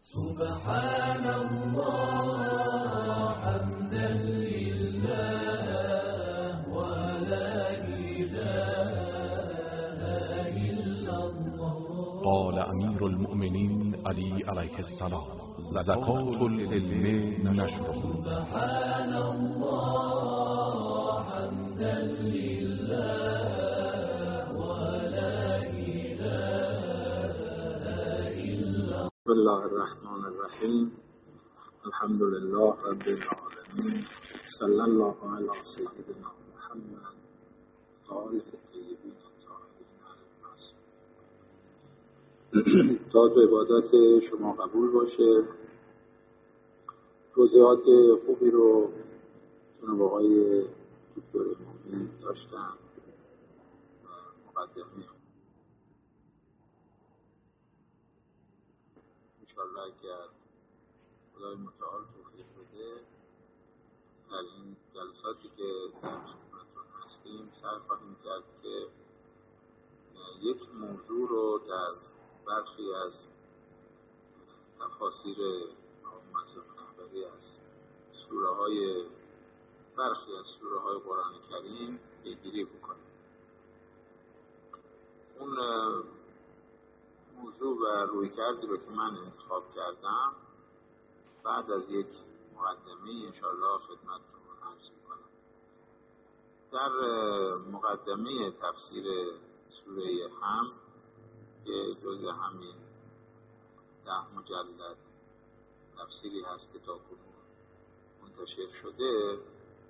سبحان الله حمدا لله ولا إله إلا الله. قال امیر المؤمنین علی علیه السلام: زکات العلم نشره. سبحان الله حمدا لله ولا إله إلا الله. بسم الله الرحمن الرحیم. الحمد لله رب العالمین. صلی الله علی سیدنا محمد و آله الطیبین الطاهرین المعصومین. تاج و عبادت شما قبول باشه. توضیحات خوبی رو جناب آقای دکتر مومن داشتن و مقدمه انشاءالله اگر خدای متعال توفیق بده در این جلساتی که در خدمتتون هستیم سعی خواهیم کرد که یک موضوع رو در برخی از تفاسیر مذهب رهبری از برخی از سوره های قرآن کریم پیگیری بکنیم. اون موضوع و رویکردی رو که من انتخاب کردم بعد از یک مقدمه انشاءالله خدمتتون عرض می‌کنم. در مقدمه تفسیر سوره حمد که جزء همین 10 مجلد تفسیری هست که تاکنون منتشر شده،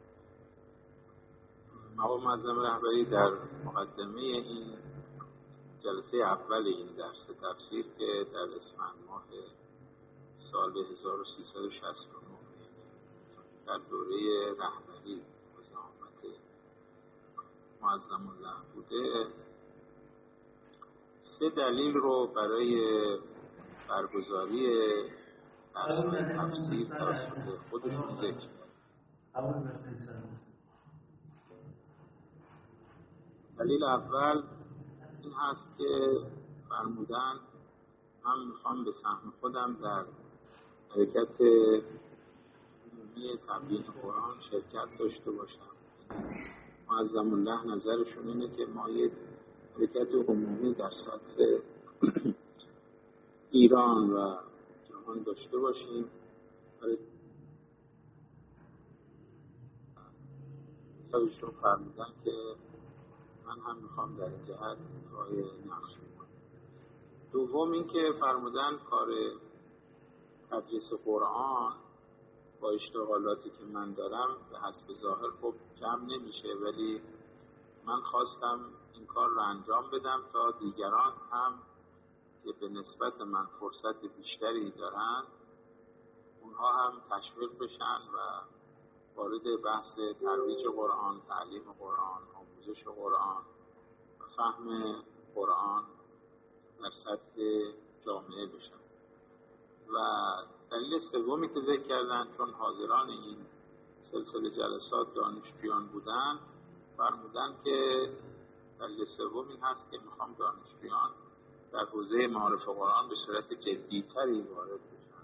مقام معظم رهبری در مقدمه این جلسه اول این درس تفسیر که در اسفند ماه سال 1369 در دوره رهبری و زعامت معظم الله بوده، 3 دلیل رو برای برگزاری درس‌های تفسیر توسط خودشون ذکر کرد. دلیل اول این هست که فرمودن من میخوام به سهم خودم در حرکت عمومی تبیین قرآن شرکت داشته باشم. معظم الله نظرشون اینه که ما یک حرکت عمومی در سطح ایران و جهان داشته باشیم. ایشون فرمودن که من هم میخوام در این جهت پای نقش بکنم. دوم این که فرمودن کار تدریس قرآن با اشتغالاتی که من دارم به حسب ظاهر خب جمع نمیشه، ولی من خواستم این کار رو انجام بدم تا دیگران هم که به نسبت من فرصت بیشتری دارن اونها هم تشویق بشن و وارد بحث ترویج قرآن، تعلیم قرآن، آموزش قرآن و فهم قرآن در سطح جامعه بشن. و دلیل سومی که ذکر کردن چون حاضران این سلسله جلسات دانشجویان بودن، فرمودن که دلیل سومی هست که میخوام دانشجویان در حوزه معارف قرآن به صورت جدی‌تری وارد بشن.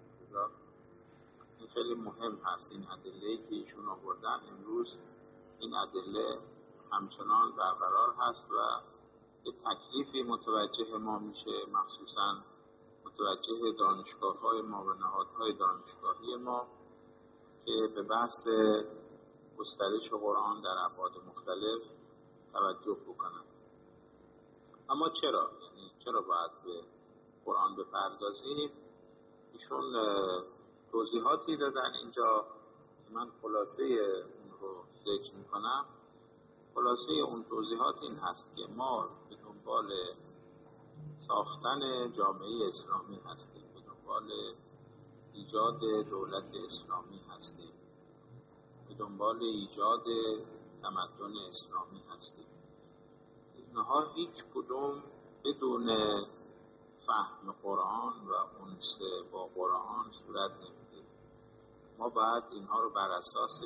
این خیلی مهم هست. این ادله‌ای که ایشون آوردن امروز این ادله همچنان برقرار هست و یک تکلیفی متوجه ما میشه، مخصوصاً متوجه دانشگاه‌های ما و نهادهای دانشگاهی ما که به بحث گسترش قرآن در ابعاد مختلف توجه بکنند. اما چرا باید به قرآن بپردازیم؟ ایشون توضیحاتی دادن اینجا که من خلاصه اون رو ذکر میکنم. خلاصه اون توضیحات این هست که ما به دنبال ساختن جامعه اسلامی هستیم، به دنبال ایجاد دولت اسلامی هستیم، به دنبال ایجاد تمدن اسلامی هستیم. اینها هیچ کدوم بدون فهم قرآن و انس با قرآن صورت نمیگیره. ما باید اینها رو بر اساس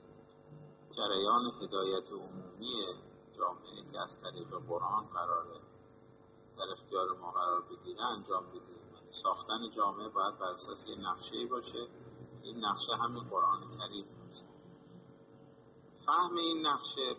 جریان هدایت عمومی جامعه که از طریق قرآن قراره در اختیار ما قرار بگیره انجام بدیم. ساختن جامعه باید بر اساس یه نقشه‌ای باشه. این نقشه همین قرآن کریم است. فهم این نقشه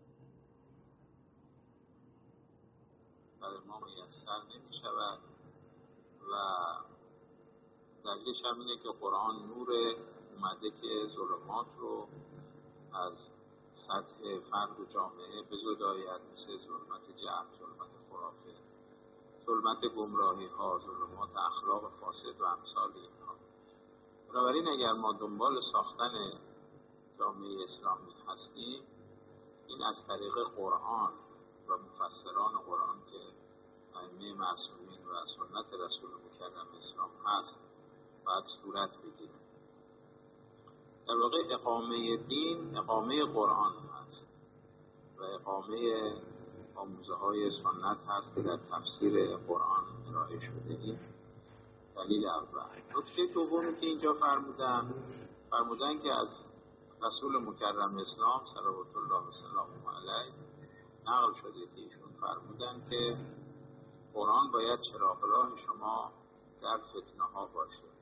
برای ما میسر نمی شود و دلیلش هم اینه که قرآن نور اومده که ظلمات رو از سطح فرد و جامعه بزداید، مثل ظلمت جهل، ظلمت خرافه، ظلمت گمراهی ها، ظلمات اخلاق فاسد و امثال اینها. بنابراین اگر ما دنبال ساختن جامعه اسلامی هستیم، این از طریق قرآن و مفسران قرآن که ائمه معصومین و سنت رسول مکرم اسلام هست باید صورت بگیره. در واقع اقامه دین اقامه قرآن هست و اقامه آموزه های سنت هست که در تفسیر قرآن ارائه شده. این دلیل اول. نکته دومی که اینجا فرمودن که از رسول مکرم اسلام صلوات الله و سلامه علیه نقل شده که ایشون فرمودن که قرآن باید چراغ راه شما در فتنه ها باشه.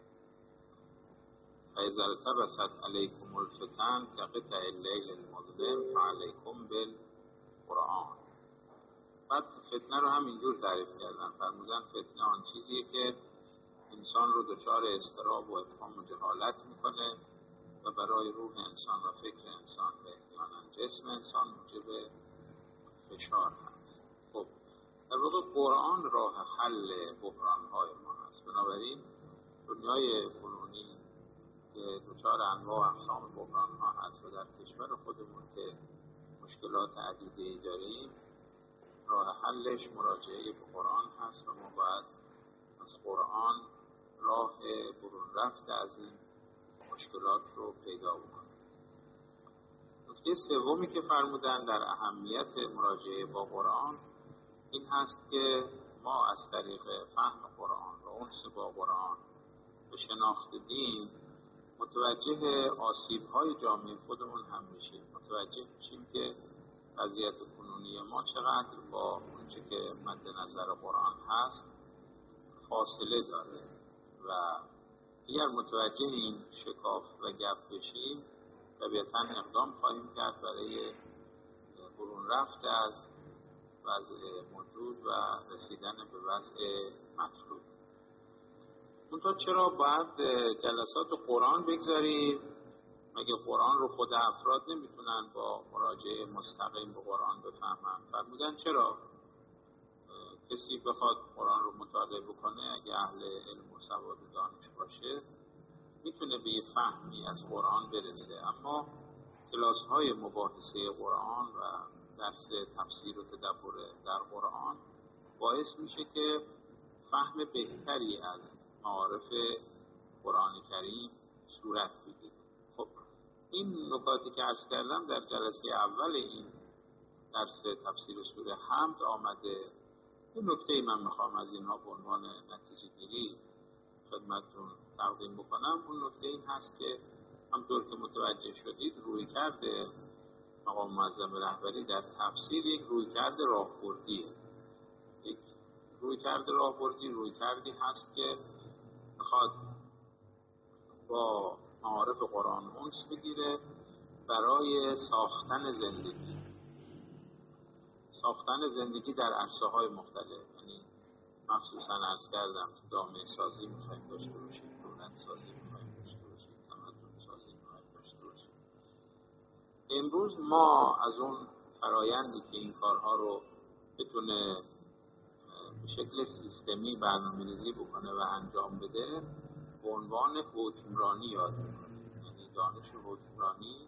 فاذا التبست علیکم الفتن کقطع اللیل المظلم فعلیکم بالقرآن. بعد فتنه رو هم اینجور تعریف کردن، فرمودن فتنه آن چیزیه که انسان رو دچار اضطراب و ابهام و جهالت میکنه و برای روح انسان و فکر انسان و احیانا جسم انسان موجب فشار هست. خب در واقع قرآن راه حل بحران‌های ما هست. بنابراین دنیای کنونی که دچار انواع و اقسام بحران‌ها هست و در کشور خودمون که مشکلات عدیده‌ای داریم، راه حلش مراجعه به قرآن هست و ما باید از قرآن راه برون رفت از این مشکلات رو پیدا بکنیم. نکته سومی که فرمودن در اهمیت مراجعه با قرآن این هست که ما از طریق فهم قرآن و انس با قرآن به شناخت دین متوجه آسیب‌های جامعه خودمون هم میشیم. متوجه میشیم که وضعیت کنونی ما چقدر با اونچه که مد نظر قرآن هست فاصله داره و اگر متوجه این شکاف و گپ بشیم طبیعتاً اقدام خواهیم کرد برای برون رفت از وضع موجود و رسیدن به وضع مطلوب. منتها چرا باید جلسات قرآن بگذاریم؟ مگه قرآن رو خود افراد نمیتونن با مراجعه مستقیم به قرآن بفهمن؟ فرمودن چرا؟ کسی بخواد قرآن رو مطالعه بکنه اگه اهل علم و سواد و دانش باشه میتونه به یه فهمی از قرآن برسه، اما کلاس های مباحثه قرآن و درس تفسیر و تدبر در قرآن باعث میشه که فهم بهتری از معارف قرآن کریم صورت بگیره. خب این نکاتی که عرض کردم در جلسه اول این درس تفسیر سوره حمد آمده. این نکته من میخوام از اینها به عنوان نتیجه گیری خدمتتون تقدیم بکنم. اون نکته این هست که همطور که متوجه شدید رویکرد مقام معظم رهبری در تفسیر یک رویکرد راهبردیه. یک رویکرد راهبردی رویکردی هست که میخواد با معارف قرآن انس بگیره برای ساختن زندگی در عرصه‌های مختلف. یعنی مخصوصا عرض کردم جامعه سازی میخوایم داشته باشیم، دولت سازی میخوایم داشته باشیم، تمدن سازی میخوایم داشته باشیم. امروز ما از اون فرایندی که این کارها رو بتونه به شکل سیستمی برنامه‌ریزی بکنه و انجام بده به عنوان حکمرانی یاد میکنیم. یعنی دانش حکمرانی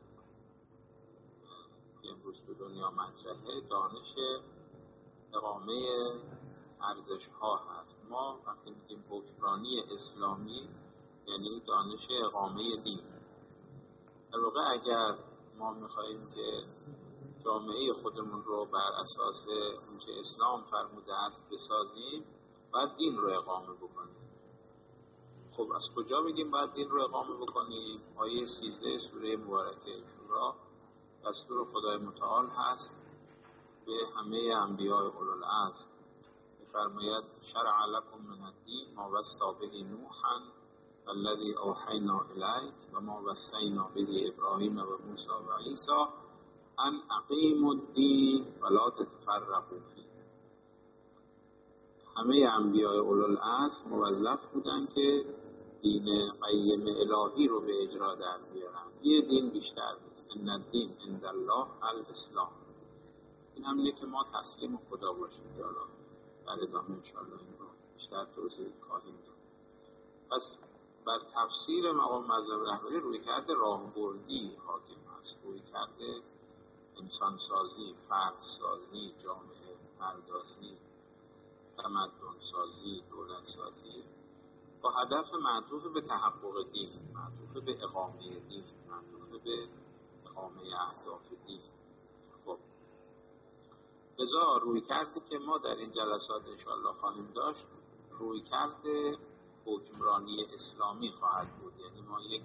که امروز به دنیا مطرحه دانش اقامه ارزش ها هست. ما وقتی میگیم حکمرانی اسلامی یعنی دانش اقامه دین. در واقع اگر ما میخواییم که جامعه خودمون رو بر اساس اونچه اسلام فرموده است بسازیم باید دین رو اقامه بکنیم. خب از کجا بگیم باید دین رو اقامه بکنیم؟ آیه 13 سوره مبارکه شورا دستور خدای متعال هست به همه انبیاء اولوالعزم فرماید شرع لکم من الدین ما وصی به نوحا والذی اوحینا الیک و ما وصینا به ابراهیم و موسی و عیسی ان اقیموا الدین ولا تتفرقوا فیه. همه انبیاء اولوالعزم موظف بودن که دین قیم الهی رو به اجرا در بیارن. یه دین بیشتر نیست. ان الدین عند الله الاسلام. این همینه که ما تسلیم خدا باشیم که حالا در ادامه انشاءالله این رو بیشتر توضیح خواهیم داد. پس بر تفسیر مقام معظم رهبری رویکرد راهبردی حاکم است. رویکرد انسانسازی، فردسازی، جامعه پردازی، تمدن سازی، دولت سازی با هدف معطوف به تحقق دین، معطوف به اقامه دین، معطوف به اقامه اهداف دین. خب لذا رویکردی که ما در این جلسات انشاءالله خواهیم داشت رویکرد حکمرانی اسلامی خواهد بود. یعنی ما یک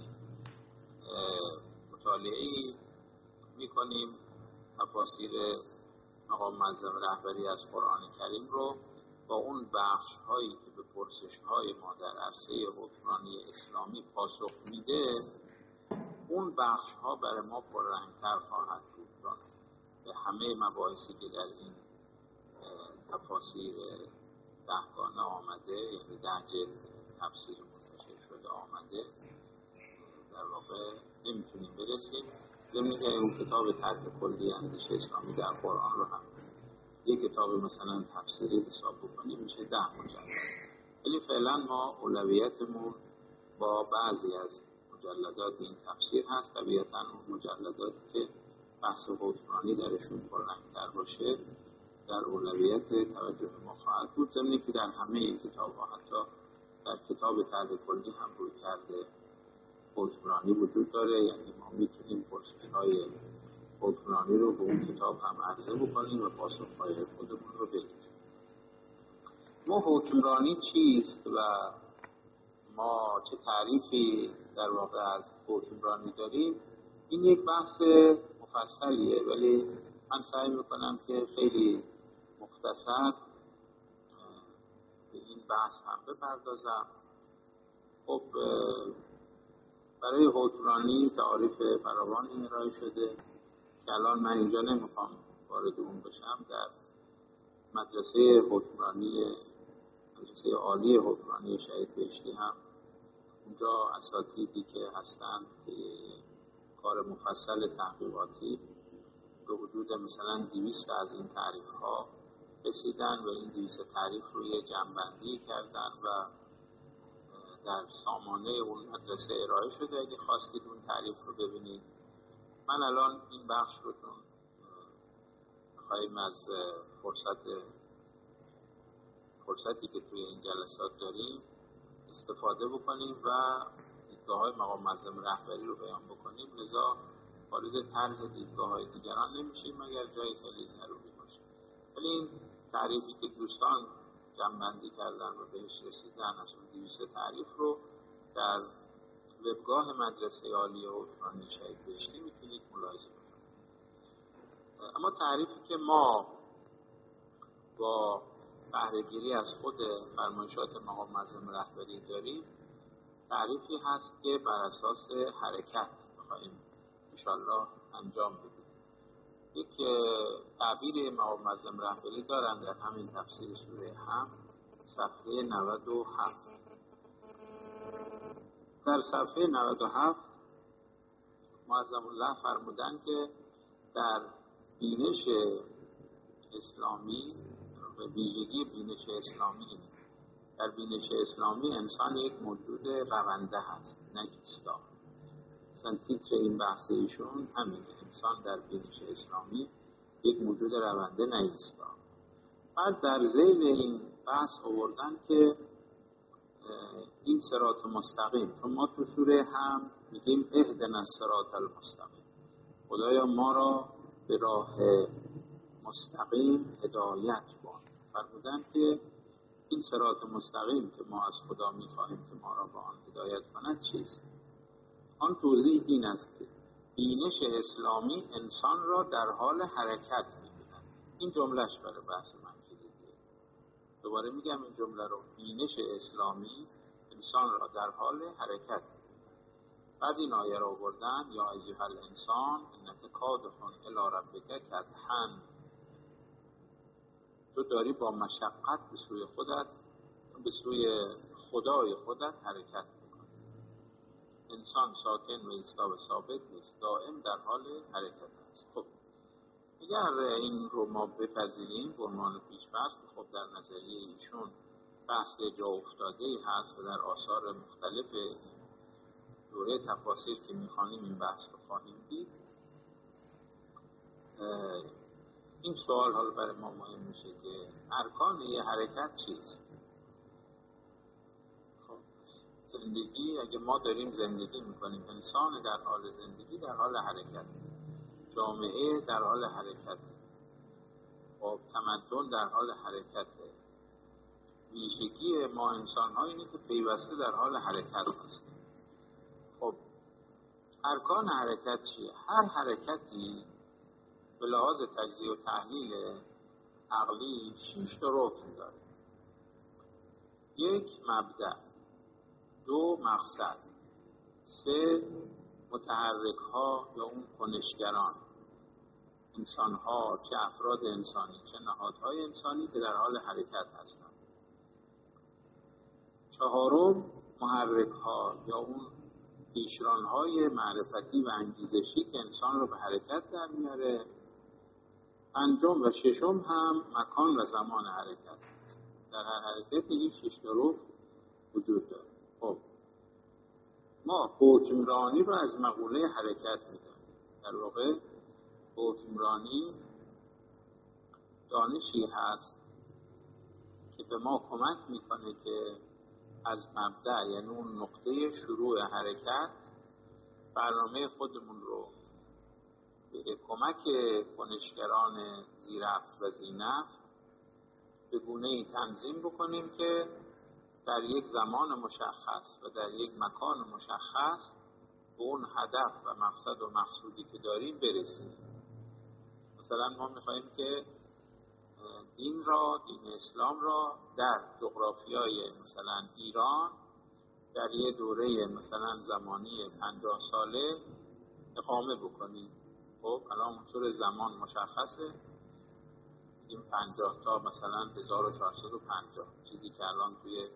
مطالعه‌ای می‌کنیم تفاسیر مقام معظم رهبری از قرآن کریم رو با اون بخش‌هایی که به پرسش‌های ما در عرصه حکمرانی اسلامی پاسخ میده، اون بخش‌ها برای ما پررنگ‌تر خواهد بود. به همه مباحثی که در این تفاسیر 10گانه آمده، یعنی 10 جلد تفسیر منتشر شده آمده، در واقع نمیتونیم برسیم. ضمن که اون کتاب طرح کلی اندیشه اسلامی در قرآن رو هم یک کتاب مثلا تفسیری حساب بکنیم میشه 10 مجلد. ولی فعلا ما اولویتمون با بعضی از مجلدات این تفسیر هست. طبیعتاً اون مجلداتی که بحث حکمرانی درشون پررنگ‌تر باشه در اولویت توجه ما خواهد بود. ضمن که در همه این کتاب‌ها حتی در کتاب طرح کلی هم رویکرد حکمرانی وجود داره. یعنی ما میتونیم پرسش‌های حکمرانی رو به اون کتاب هم عرضه بکنیم و پاسخ‌های خودمون رو بگیریم. ما حکمرانی چیست و ما چه تعریفی در واقع از حکمرانی داریم، این یک بحث مفصلیه، ولی من سعی میکنم که خیلی مختصر به این بحث هم بپردازم. خب برای حکمرانی تعریف فراوانی ارائه شده که الان من اینجا نمیخوام وارد اون بشم. در مدرسه حکمرانی، مدرسه عالی حکمرانی شهید بهشتی هم اونجا اساتیدی که هستند که کار مفصل تحقیقاتی به حدود مثلا 200 از این تعریف ها رسیدن و این 200 تعریف رو یه جمع‌بندی کردن و در سامانه اون مدرسه ارائه شده. اگه خواستید اون تعریف رو ببینید. من الان این بخش رو می‌خوایم از فرصتی که توی این جلسات داریم استفاده بکنیم و دیدگاه‌های مقام معظم رهبری رو بیان بکنیم. لذا وارد طرح دیدگاه‌های دیگران نمیشیم مگر جای خیلی ضروری باشه. ولی این تعریفی که دوستان جمع‌بندی کردن و بهش رسیدن از اون 200 تعریف رو در وبگاه مدرسه عالی حکمرانی شهید بهشتی میتونید ملاحظه کنید. اما تعریفی که ما با بهره‌گیری از خود فرمایشات مقام معظم رهبری داریم تعریفی هست که بر اساس حرکت بخواهیم انشاءالله انجام بدیم. یک تعبیر مقام معظم رهبری دارند در همین تفسیر سوره هم صفحه 97. در صفحه 97 معظم الله فرمودن که در بینش اسلامی، ویژگی بینش اسلامی، در بینش اسلامی انسان یک موجود رونده هست نه ایستا. مثلا تیتر این بحث ایشون همینه، انسان در بینش اسلامی یک موجود رونده نه ایستا. بعد در ذیل این بحث آوردن که این صراط مستقیم، چون ما تو سوره هم میگیم اهدنا الصراط المستقیم، خدایا ما را به راه مستقیم هدایت کن. فرمودن که این صراط مستقیم که ما از خدا میخواهیم که ما را به آن هدایت کند چیست؟ آن توضیح این است که بینش اسلامی انسان را در حال حرکت می‌بیند. این جملهش برای بحث من کلیدیه. دوباره میگم این جمله رو، بینش اسلامی انسان را در حال حرکت. بعد این آیه رو آوردن یا ایها الانسان انک کادح الی ربک کدحا، تو داری با مشقت به سوی خودت، به سوی خدای خودت حرکت میکنی. انسان ساکن و ایستا و ثابت نیست، دائم در حال حرکت است. خب اگر این رو ما بپذیریم به عنوان پیش‌فرض، خب در نظریه ایشون بحث جا افتاده‌ای هست و در آثار مختلف دوره تفاسیر که می‌خوانیم این بحث رو خواهیم دید. این سوال حالا برای ما مهم میشه که ارکان یه حرکت چیست؟ خب زندگی، اگه ما داریم زندگی میکنیم، انسان در حال زندگی در حال حرکت، جامعه در حال حرکت، خب تمدن در حال حرکت. ویژگی ما انسان ها اینه که پیوسته در حال حرکت هستیم. خب ارکان حرکت چیه؟ هر حرکتی به لحاظ تجزیه و تحلیل عقلی 6 تا رکن داره. 1 مبدأ، 2 مقصد، 3 متحرک ها یا اون کنشگران، انسان ها، چه افراد انسانی چه نهادهای انسانی که در حال حرکت هستند. 4 محرک ها یا اون پیشران های معرفتی و انگیزشی که انسان رو به حرکت در میاره. 5 و 6 هم مکان و زمان حرکت است. در هر حرکت این 6 تا رکن وجود داره. خب ما حکمرانی رو از مقوله حرکت می‌دانیم. در واقع حکمرانی دانشی هست که به ما کمک میکنه که از مبدأ، یعنی اون نقطه شروع حرکت، برنامه خودمون رو به کمک کنشگران زیرفت و ذینفع به گونه‌ای تنظیم بکنیم که در یک زمان مشخص و در یک مکان مشخص به اون هدف و مقصد و مقصودی که داریم برسیم. مثلا ما می‌خوایم که دین اسلام را در جغرافیای مثلا ایران در یه دوره مثلا زمانی 50 ساله اقامه بکنیم. خب الان اونطور زمان مشخصه، این 50 تا مثلا 1450، چیزی که الان توی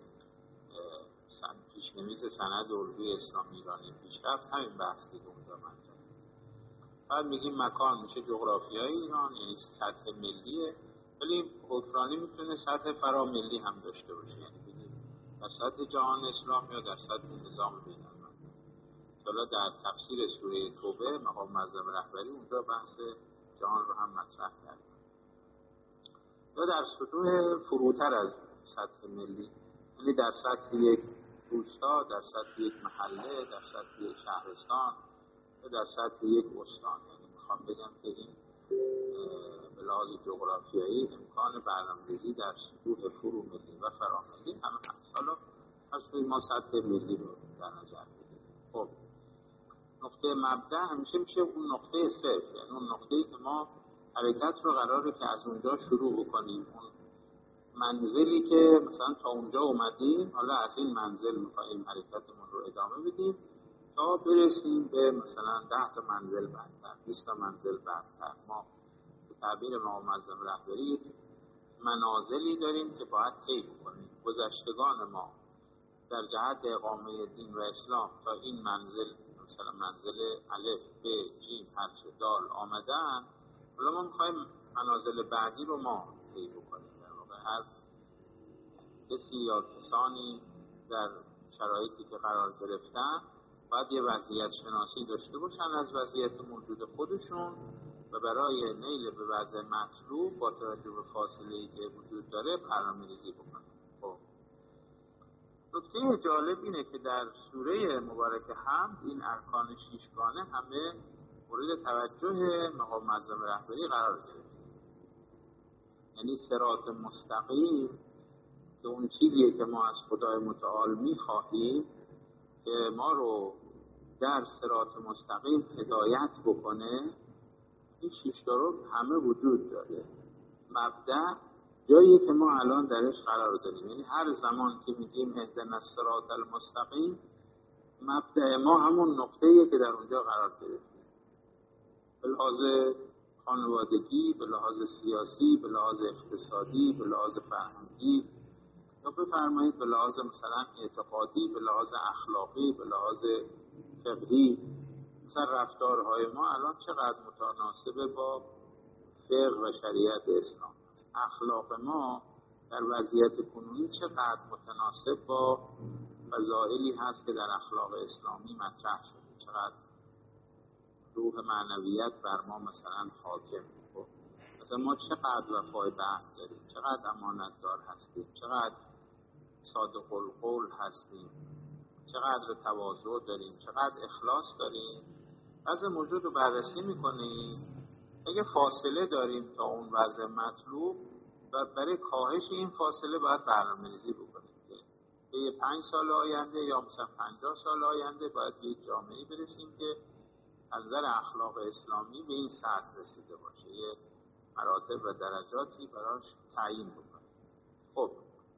پیشنویس سند علوی اسلامی ایرانی پیشرفت همین بحثی که اونجا مطرحه. بعد میگیم مکان میشه جغرافیای ایران، یعنی سطح ملیه، ولی حکمرانی میتونه سطح فراملی هم داشته باشه، یعنی بگیم در سطح جهان اسلام یا در سطح نظام بین‌المللی. حالا در تفسیر سوره توبه مقام معظم رهبری اونجا بحث جهان رو هم مطرح کرده. یا در سطوح فروتر از سطح ملی، یعنی در سطح یک روستا، در سطح یک محله، در سطح یک شهرستان یا در سطح یک استان. یعنی میخوام بگم که این به لحاظ جغرافیایی امکان برنامه‌ریزی در سطوح فرو ملی و فراملی هم هست. حالا پس ما سطح ملی رو در نظر بگیریم. خب نقطه مبدأ همیشه میشه اون نقطه صفر، یعنی اون نقطه‌ای که ما حرکت رو قراره که از اونجا شروع بکنیم، اون منزلی که مثلا تا اونجا اومدیم، حالا از این منزل می‌خوایم حرکتمون رو ادامه بدیم تا برسیم به مثلا 10 تا منزل بعدتر، 20 تا منزل بعدتر. ما به تعبیر مقام معظم رهبری منازلی داریم که باید طی کنیم. گذشتگان ما در جهت اقامه دین و اسلام تا این منزل، مثلا منزل الف، ب، ج، حرف دال آمدن، حالا ما می‌خوایم منازل بعدی رو ما طی بکنیم. در واقع هر کسی یا کسانی در شرایطی که قرار گرفتن باید یه وضعیت شناسی داشته باشن از وضعیت موجود خودشون و برای نیل به وضع مطلوب با توجه به فاصله‌ای که وجود داره برنامه‌ریزی بکنن. خب نکته جالب اینه که در سوره مبارکه هم این ارکان 6 گانه همه مورد توجه مقام معظم رهبری قرار گرفت. یعنی صراط مستقیم که اون چیزیه که ما از خدای متعال می‌خواهیم که ما رو در صراط مستقیم هدایت بکنه، این 6 تا رکن همه وجود داره. مبدأ جایی که ما الان درش قرار داریم. یعنی هر زمان که میگیم اهدنا الصراط المستقیم، مبدأ ما همون نقطه‌ایه که در اونجا قرار گرفتیم، به لحاظ خانوادگی، به لحاظ سیاسی، به لحاظ اقتصادی، به لحاظ فرهنگی، یا بفرمایید به لحاظ مثلا اعتقادی، به لحاظ اخلاقی، به لحاظ فقهی. مثلا رفتارهای ما الان چقدر متناسب با فقه و شریعت اسلام است. اخلاق ما در وضعیت کنونی چقدر متناسب با فضائلی هست که در اخلاق اسلامی مطرح شده. چقدر روح معنویت بر ما مثلا حاکم. مثلا ما چقدر وفای به عهد داریم، چقدر امانتدار هستیم، چقدر صادق القول هستیم، چقدر تواضع داریم، چقدر اخلاص داریم. وضع موجود رو بررسی میکنیم. اگه فاصله داریم تا اون وضع مطلوب و برای کاهش این فاصله باید برنامه‌ریزی بکنیم که به 5 سال آینده یا مثلا 50 سال آینده باید به یک جامعه‌ای برسیم که از نظر اخلاق اسلامی به این سطح رسیده باشه، یه مراتب و درجاتی براش تعیین بکنیم. خب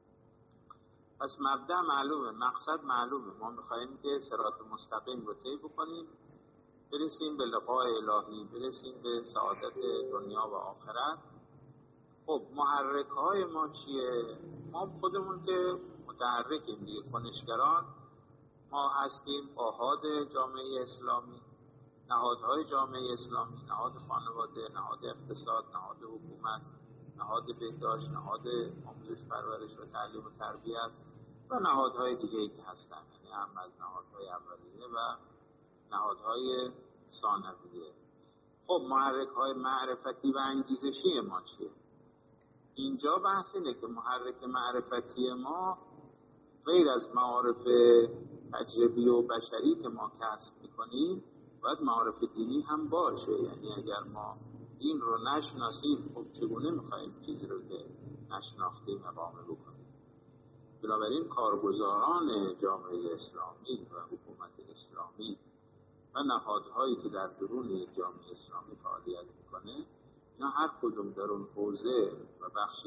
پس مبدأ معلومه، مقصد معلومه. ما می‌خوایم که صراط مستقیم رو طی بکنیم، برسیم به لقاء الهی، برسیم به سعادت دنیا و آخرت. خب محرک‌های ما چیه؟ ما خودمون که متحرکیم دیگه، کنشگران ما هستیم. آحاد جامعه اسلامی، نهادهای جامعه اسلامی، نهاد خانواده، نهاد اقتصاد، نهاد حکومت، نهاد بهداشت، نهاد آموزش پرورش و تعلیم و تربیت و نهادهای دیگه‌ای که هستن، یعنی هم از نهادهای اولیه و نهادهای ثانویه. خب محرک‌های معرفتی و انگیزشی ما چیه؟ اینجا بحث اینه که محرک معرفتی ما غیر از معارف تجربی و بشری که ما کسب می‌کنیم باید معارف دینی هم باشه. یعنی اگر ما دین رو نشناسیم، خب چگونه می‌خوایم چیزی رو که نشناختیم اقامه بکنیم؟ بنابراین کارگزاران جامعه اسلامی و حکومت اسلامی و نهادهایی که در درون یک جامعه اسلامی فعالیت میکنه، اینا هر کدوم در اون حوزه و بخشی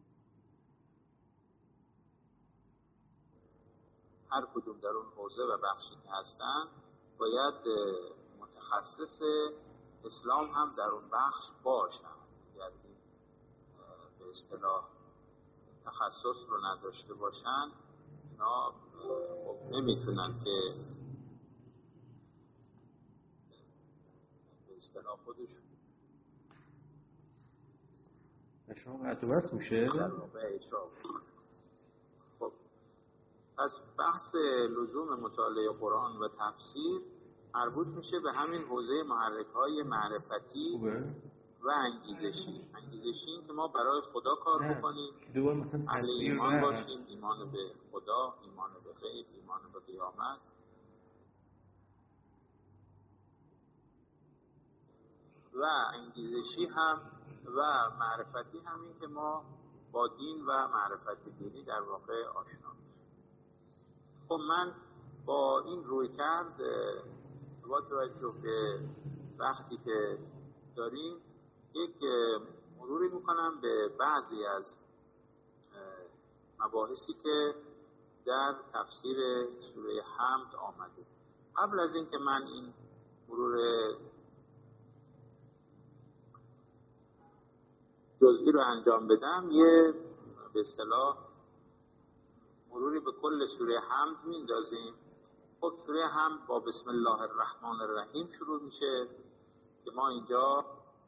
که هستن باید متخصص اسلام هم در اون بخش باشن. یعنی به اصطلاح تخصص رو نداشته باشن، اینا نمیتونن که به اصطلاح خودشون شما قطع و بس میشه؟ در واقع اجرا بکنن. خب پس بحث لزوم مطالعه قرآن و تفسیر مربوط میشه به همین حوزه محرک‌های معرفتی و انگیزشی. این که ما برای خدا کار بکنیم، اهل ایمان باشیم، ایمان به خدا، ایمان به غیب، ایمان به قیامت. و انگیزشی هم و معرفتی هم این که ما با دین و معرفت دینی در واقع آشنا میشیم. خب من با این رویکرد با توجه به وقتی که داریم یک مروری میکنم به بعضی از مباحثی که در تفسیر سوره حمد آمده. قبل از این که من این مرور جزئی رو انجام بدم، یه به اصطلاح مروری به کل سوره حمد میندازیم. خب سوره حمد با بسم الله الرحمن الرحیم شروع میشه که ما اینجا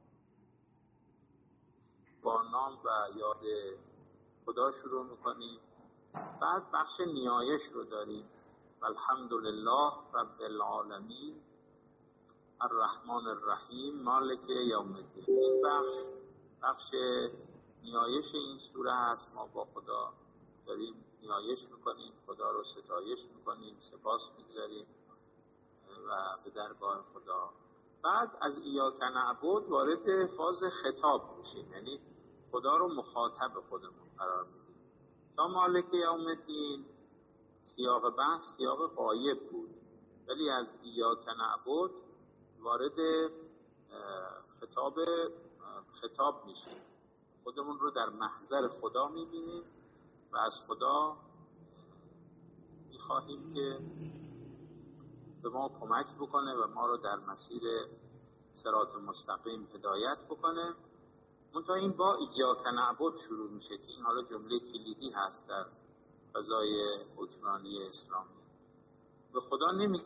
با نام و یاد خدا شروع میکنیم. بعد بخش نیایش رو داریم، الحمدلله رب العالمین الرحمن الرحیم مالک یوم الدین. این بخش نیایش این سوره هست. ما با خدا داریم نیایش میکنیم، خدا رو ستایش میکنیم، سپاس میگذاریم و به درگاه خدا. بعد از ایاک نعبد وارد فاز خطاب میشیم، یعنی خدا رو مخاطب خودمون قرار میدیم. تا مالک یوم الدین سیاق بحث سیاق غایب بود، ولی از ایاک نعبد وارد خطاب میشیم. خودمون رو در محضر خدا میبینیم و از خدا میخواهیم که به ما کمک بکنه و ما رو در مسیر صراط مستقیم هدایت بکنه. منتها این با ایاک نعبد شروع میشه که این حالا جمله کلیدی هست در فضای حکمرانی اسلامی. به خدا نمی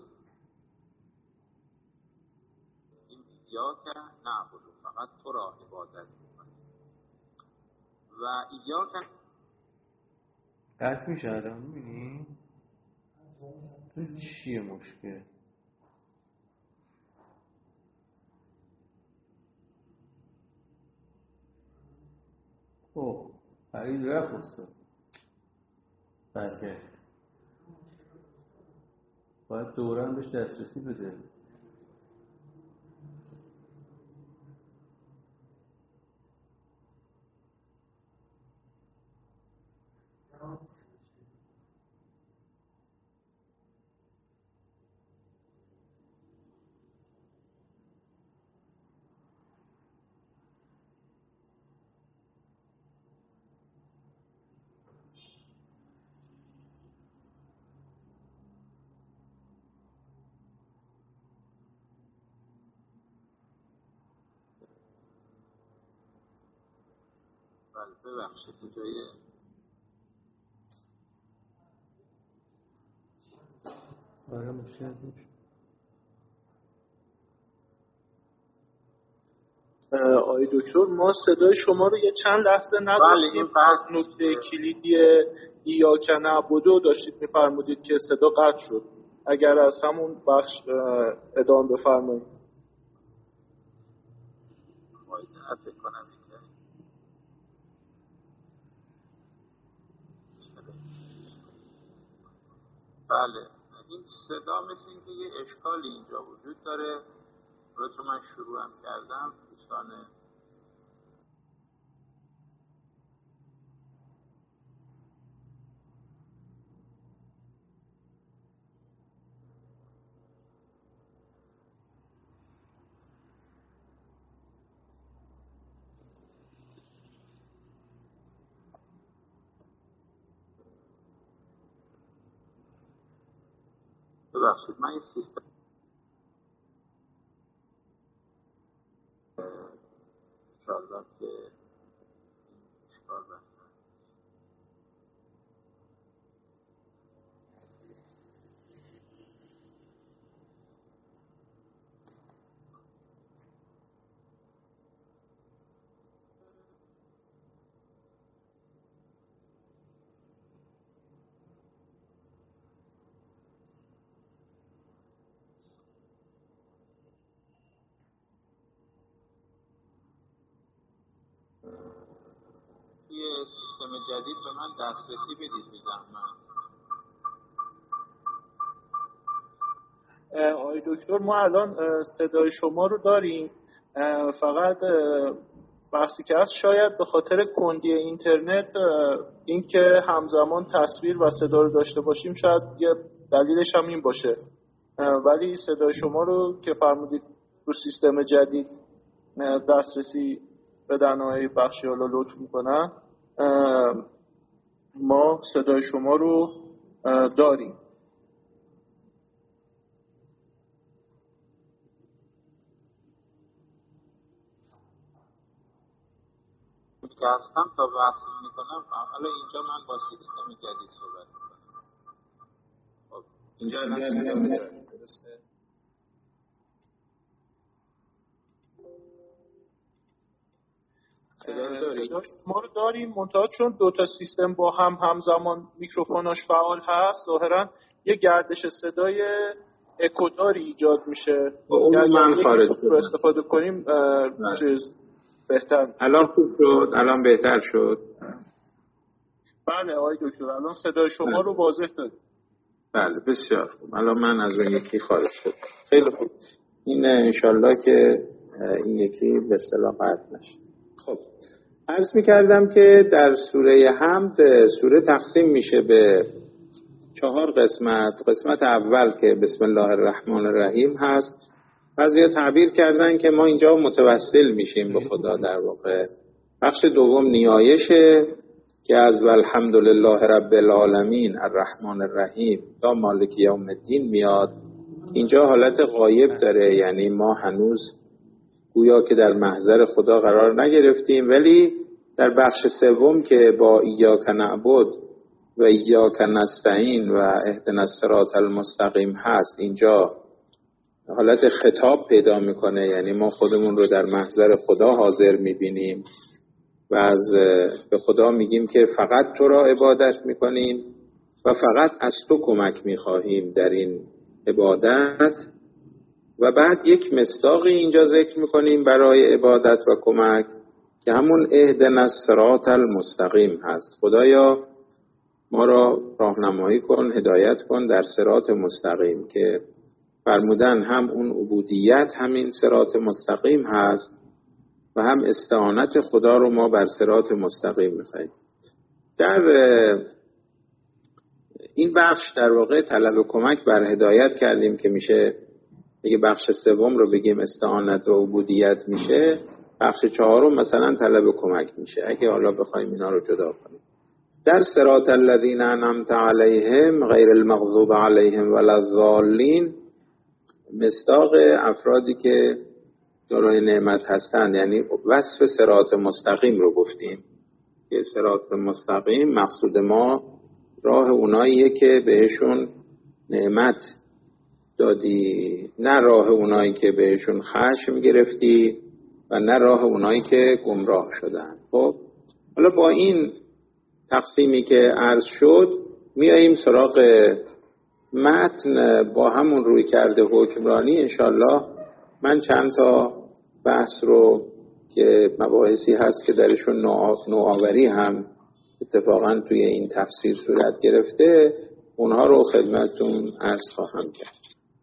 ایاک نعبد، فقط تو را عبادت میکنیم و ایاک قطع میشه الان میبینی؟ چیه مشکل؟ اوه فرید رفت استاد. بله باید دوران بهش دسترسی بده. ببخشید جای آره مشکل ازش. آقای دکتر ما صدای شما رو یه چند لحظه نداشتیم. از نکته کلیدی ایاک نعبد داشتید می‌فرمودید که صدا قطع شد. اگر از همون بخش ادامه بفرمایید. بله این صدا مثل اینکه یه اشکالی اینجا وجود داره. رو چون من شروعم کردم دوستان ببخشید من این سیستم انشاءالله که اشکال بکنم. یه سیستم جدید به من دسترسی بدید بی زحمت. آقای دکتر ما الان صدای شما رو داریم، فقط بحثی که هست شاید به خاطر کندی اینترنت این که همزمان تصویر و صدا رو داشته باشیم شاید یه دلیلش هم این باشه، ولی صدای شما رو که فرمودید رو سیستم جدید دسترسی بدن های بخشی حالا لطف میکنن ما صدای شما رو داریم. که هستم تا وصل میکنم. حالا اینجا من با سیستم جدید صحبت میکنم. خب اینجا درسته. صدای ما رو داریم، منتها چون دو تا سیستم با هم همزمان میکروفوناش فعال هست ظاهرا یه گردش صدای اکوداری ایجاد میشه. یعنی من خارج رو استفاده کنیم چیز بهتر. الان خوب شد، الان بهتر شد. بله آقای دکتر الان صدای شما رو واضح داریم. بله بسیار خوب. الان من از اون یکی خارج شد. خیلی خوب. این انشالله که این یکی به اصطلاح قطع نشه. خب عرض می‌کردم که در سوره حمد سوره تقسیم میشه به 4 قسمت. قسمت اول که بسم الله الرحمن الرحیم هست، بعضیا تعبیر کردن که ما اینجا متوسل میشیم به خدا در واقع. بخش دوم نیایشه که از الحمدلله رب العالمین الرحمن الرحیم تا مالک یوم الدین میاد. اینجا حالت غایب داره، یعنی ما هنوز گویا که در محضر خدا قرار نگرفتیم، ولی در بخش سوم که با ایاک نعبد و ایاک نستعین و اهدنا الصراط المستقیم هست، اینجا حالت خطاب پیدا میکنه، یعنی ما خودمون رو در محضر خدا حاضر میبینیم و به خدا میگیم که فقط تو را عبادت میکنیم و فقط از تو کمک میخواهیم در این عبادت. و بعد یک مصداقی اینجا ذکر میکنیم برای عبادت و کمک که همون اهدنا الصراط المستقیم هست. خدایا ما را راهنمایی کن، هدایت کن در صراط مستقیم، که فرمودن هم اون عبودیت همین صراط مستقیم هست و هم استعانت خدا رو ما بر صراط مستقیم میخوایم. در این بخش در واقع طلب کمک بر هدایت کردیم که میشه اگه بخش سوم رو بگیم استعانت و عبودیت میشه، بخش چهارم مثلا طلب کمک میشه اگه حالا بخوایم اینا رو جدا کنیم. در صراط الذین انعمت علیهم غیر المغضوب علیهم ولا الضالین، مصداق افرادی که دارای نعمت هستند، یعنی وصف صراط مستقیم رو گفتیم که صراط مستقیم مقصود ما راه اوناییه که بهشون نعمت دادی، نه راه اونایی که بهشون خشم گرفتی و نه راه اونایی که گمراه شدن. خب حالا با این تقسیمی که عرض شد میاییم سراغ متن با همون روی کرده حکمرانی. انشالله من چند تا بحث رو که مباحثی هست که درشون نوآوری هم اتفاقا توی این تفسیر صورت گرفته، اونها رو خدمتتون عرض خواهم کرد.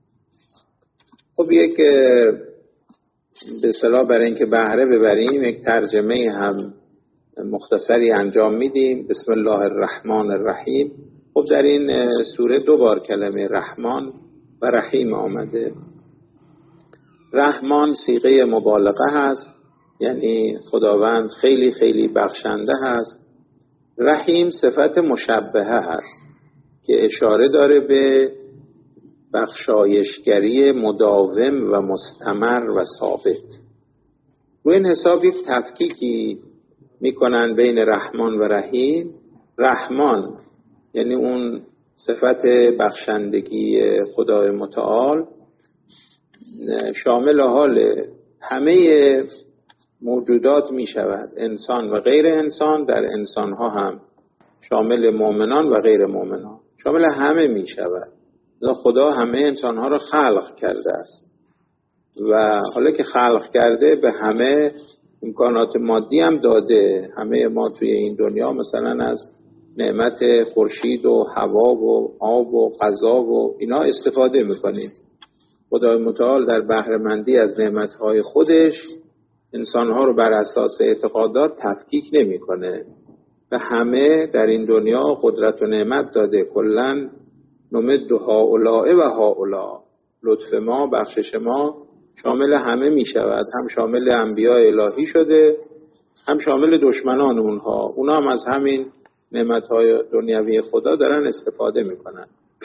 خب یک به اصطلاح برای اینکه بهره ببریم یک ترجمه هم مختصری انجام میدیم. بسم الله الرحمن الرحیم. خب در این سوره دو بار کلمه رحمان و رحیم آمده. رحمان صیغه مبالغه هست، یعنی خداوند خیلی خیلی بخشنده هست. رحیم صفت مشبهه هست که اشاره داره به بخشایشگری مداوم و مستمر و ثابت. و این حساب یک تفکیکی میکنن بین رحمان و رحیم. رحمان یعنی اون صفت بخشندگی خدای متعال شامل حال همه موجودات می شود، انسان و غیر انسان، در انسان ها هم شامل مؤمنان و غیر مؤمنان، شامل همه می شود. خدا همه انسان ها را خلق کرده است و حالا که خلق کرده به همه امکانات مادی هم داده. همه ما توی این دنیا مثلا از نعمت خورشید و هوا و آب و غذا و اینا استفاده میکنیم. خدای متعال در بهره‌مندی از نعمتهای خودش انسانها رو بر اساس اعتقادات تفکیک نمیکنه و همه در این دنیا قدرت و نعمت داده. کلاً نمد هؤلاء و هؤلاء، لطف ما، بخشش ما شامل همه می شود، هم شامل انبیاء الهی شده، هم شامل دشمنان اونها. اونا هم از همین نعمتهای دنیوی خدا دارن استفاده می کنن.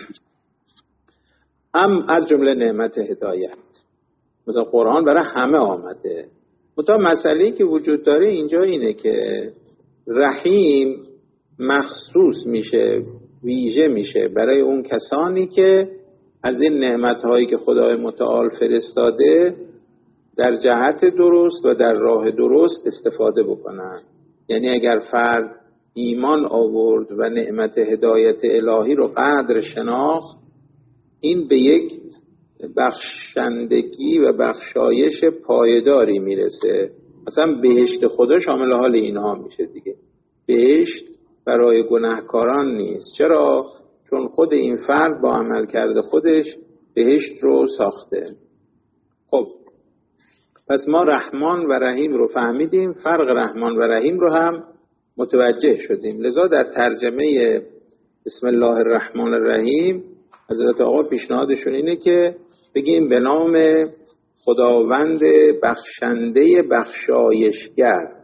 هم از جمله نعمت هدایت، مثلا قرآن برای همه آمده. منتها مسئله‌ای که وجود داره اینجا اینه که رحیم مخصوص میشه، ویژه میشه برای اون کسانی که از این نعمتهایی که خدای متعال فرستاده در جهت درست و در راه درست استفاده بکنن. یعنی اگر فرد ایمان آورد و نعمت هدایت الهی رو قدر شناخت، این به یک بخشندگی و بخشایش پایداری میرسه. مثلا بهشت خدا شامل حال اینها میشه دیگه. بهشت برای گناهکاران نیست. چرا؟ چون خود این فرد با عمل کرده خودش بهشت رو ساخته. خب پس ما رحمان و رحیم رو فهمیدیم، فرق رحمان و رحیم رو هم متوجه شدیم. لذا در ترجمه بسم الله الرحمن الرحیم حضرت آقا پیشنهادشون اینه که بگیم به نام خداوند بخشنده بخشایشگر.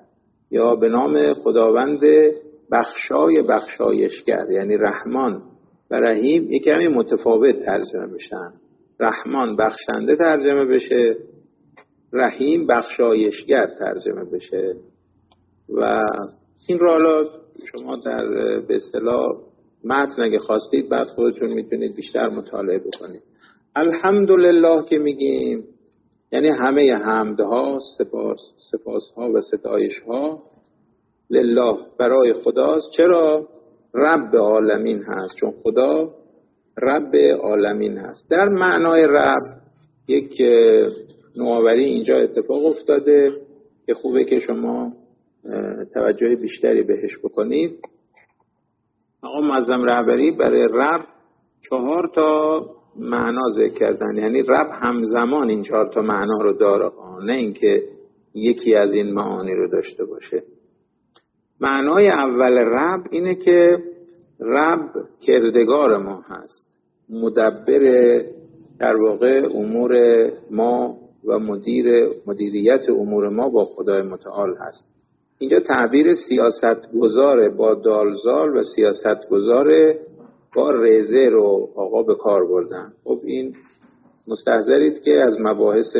یا به نام خداوند بخشای بخشایشگر، یعنی رحمان و رحیم یک کمی متفاوت ترجمه بشن. رحمان بخشنده ترجمه بشه، رحیم بخشایشگر ترجمه بشه. و این رو حالا شما در به اصطلاح متن اگه خواستید بعد خودتون میتونید بیشتر مطالعه بکنید. الحمدلله که میگیم یعنی همه حمدها، سپاسها و ستایشها لله برای خداست. چرا؟ رب عالمین هست، چون خدا رب عالمین هست. در معنای رب یک نوآوری اینجا اتفاق افتاده که خوبه که شما توجه بیشتری بهش بکنید. آقا معظم رهبری برای رب 4 تا معنا ذکر کردن، یعنی رب همزمان این 4 تا معنا رو داره، نه اینکه یکی از این معانی رو داشته باشه. معنای اول رب اینه که رب کردگار ما هست، مدبر در واقع امور ما و مدیریت امور ما با خدای متعال هست. اینجا تعبیر سیاستگزار با دالزال و سیاستگزار با رزه رو آقا به کار بردن. خب این مستحضرید که از مباحث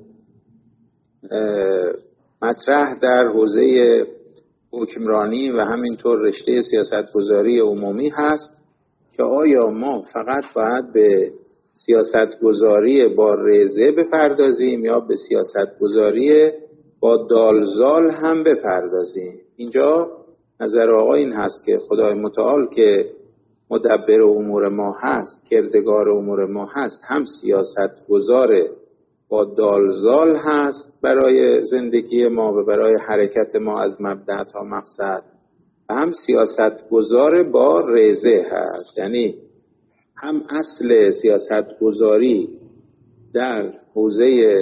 مطرح در حوزه حکمرانی و همینطور رشته سیاستگزاری عمومی هست که آیا ما فقط باید به سیاستگزاری با رزه بپردازیم یا به سیاستگزاری با دالزال هم بپردازیم. اینجا نظر آقا این هست که خدای متعال که مدبر امور ما هست، کردگار امور ما هست، هم سیاستگزار با دالزال هست برای زندگی ما و برای حرکت ما از مبدأ تا مقصد، و هم سیاستگزار با رزه هست، یعنی هم اصل سیاستگزاری در حوزه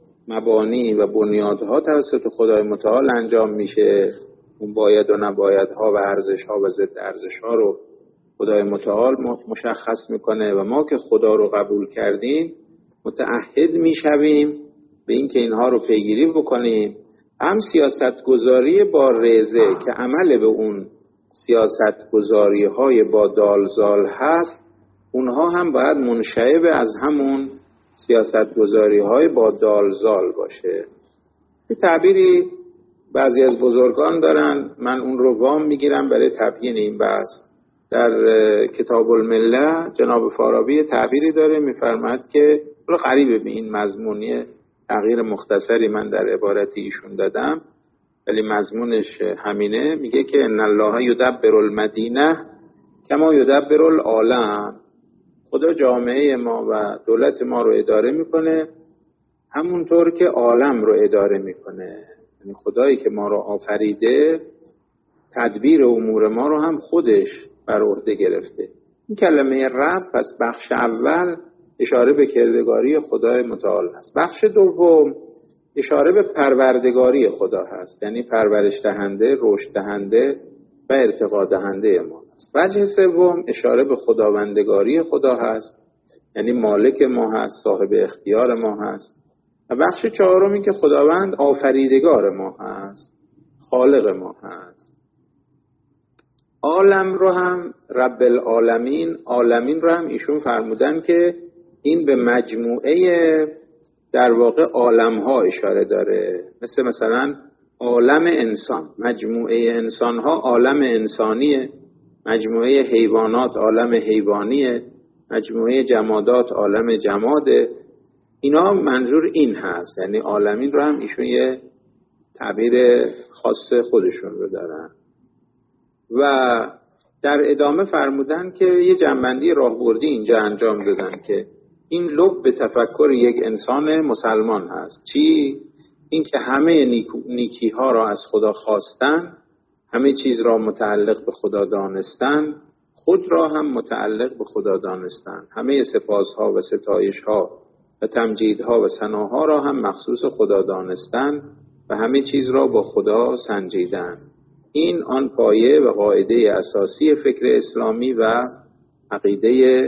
مبانی و بنیادها توسط خدای متعال انجام میشه. اون باید و نبایدها و ارزشها و ضد ارزشها رو خدای متعال مشخص میکنه و ما که خدا رو قبول کردیم متعهد میشویم به این که اینها رو پیگیری بکنیم. هم سیاستگزاری با رزه که عمل به اون سیاستگزاری های با دالزال هست، اونها هم باید منشعب از همون سیاستگزاری های با دالزال باشه. این تعبیری بعضی از بزرگان دارن، من اون رو وام میگیرم برای تبیین این بحث. در کتاب المله جناب فارابی تعبیری داره، میفرماد که قریبه به این مضمونی، تغییر مختصری من در عبارتی ایشون دادم ولی مضمونش همینه. میگه که ان الله یدبر المدینه کما یدبر العالم، خدا جامعه ما و دولت ما رو اداره میکنه همونطور که عالم رو اداره میکنه. یعنی خدایی که ما رو آفریده تدبیر امور ما رو هم خودش بر عهده گرفته. این کلمه رب پس بخش اول اشاره به کردگاری خدای متعال هست. بخش دوم اشاره به پروردگاری خدا هست، یعنی پرورش دهنده، رشد دهنده و ارتقا دهنده ما هست. وجه سوم اشاره به خداوندگاری خدا هست، یعنی مالک ما هست، صاحب اختیار ما هست. و بخش چهارمی که خداوند آفریدگار ما هست، خالق ما هست. عالم رو هم رب العالمین، عالمین رو هم ایشون فرمودن که این به مجموعه در واقع عالم‌ها اشاره داره، مثلا عالم انسان، مجموعه انسان‌ها عالم انسانیه، مجموعه حیوانات عالم حیوانیه، مجموعه جمادات عالم جماده. اینا منظور این هست، یعنی عالمین رو هم ایشون یه تعبیر خاص خودشون رو دارن. و در ادامه فرمودن که یه جنبندی راهبردی اینجا انجام دادن که این لب به تفکر یک انسان مسلمان هست. چی؟ این که همه نیکی ها را از خدا خواستن، همه چیز را متعلق به خدا دانستن، خود را هم متعلق به خدا دانستن، همه سپاس ها و ستایش ها و تمجید ها و ثناها را هم مخصوص خدا دانستن و همه چیز را با خدا سنجیدن. این آن پایه و قاعده اساسی فکر اسلامی و عقیده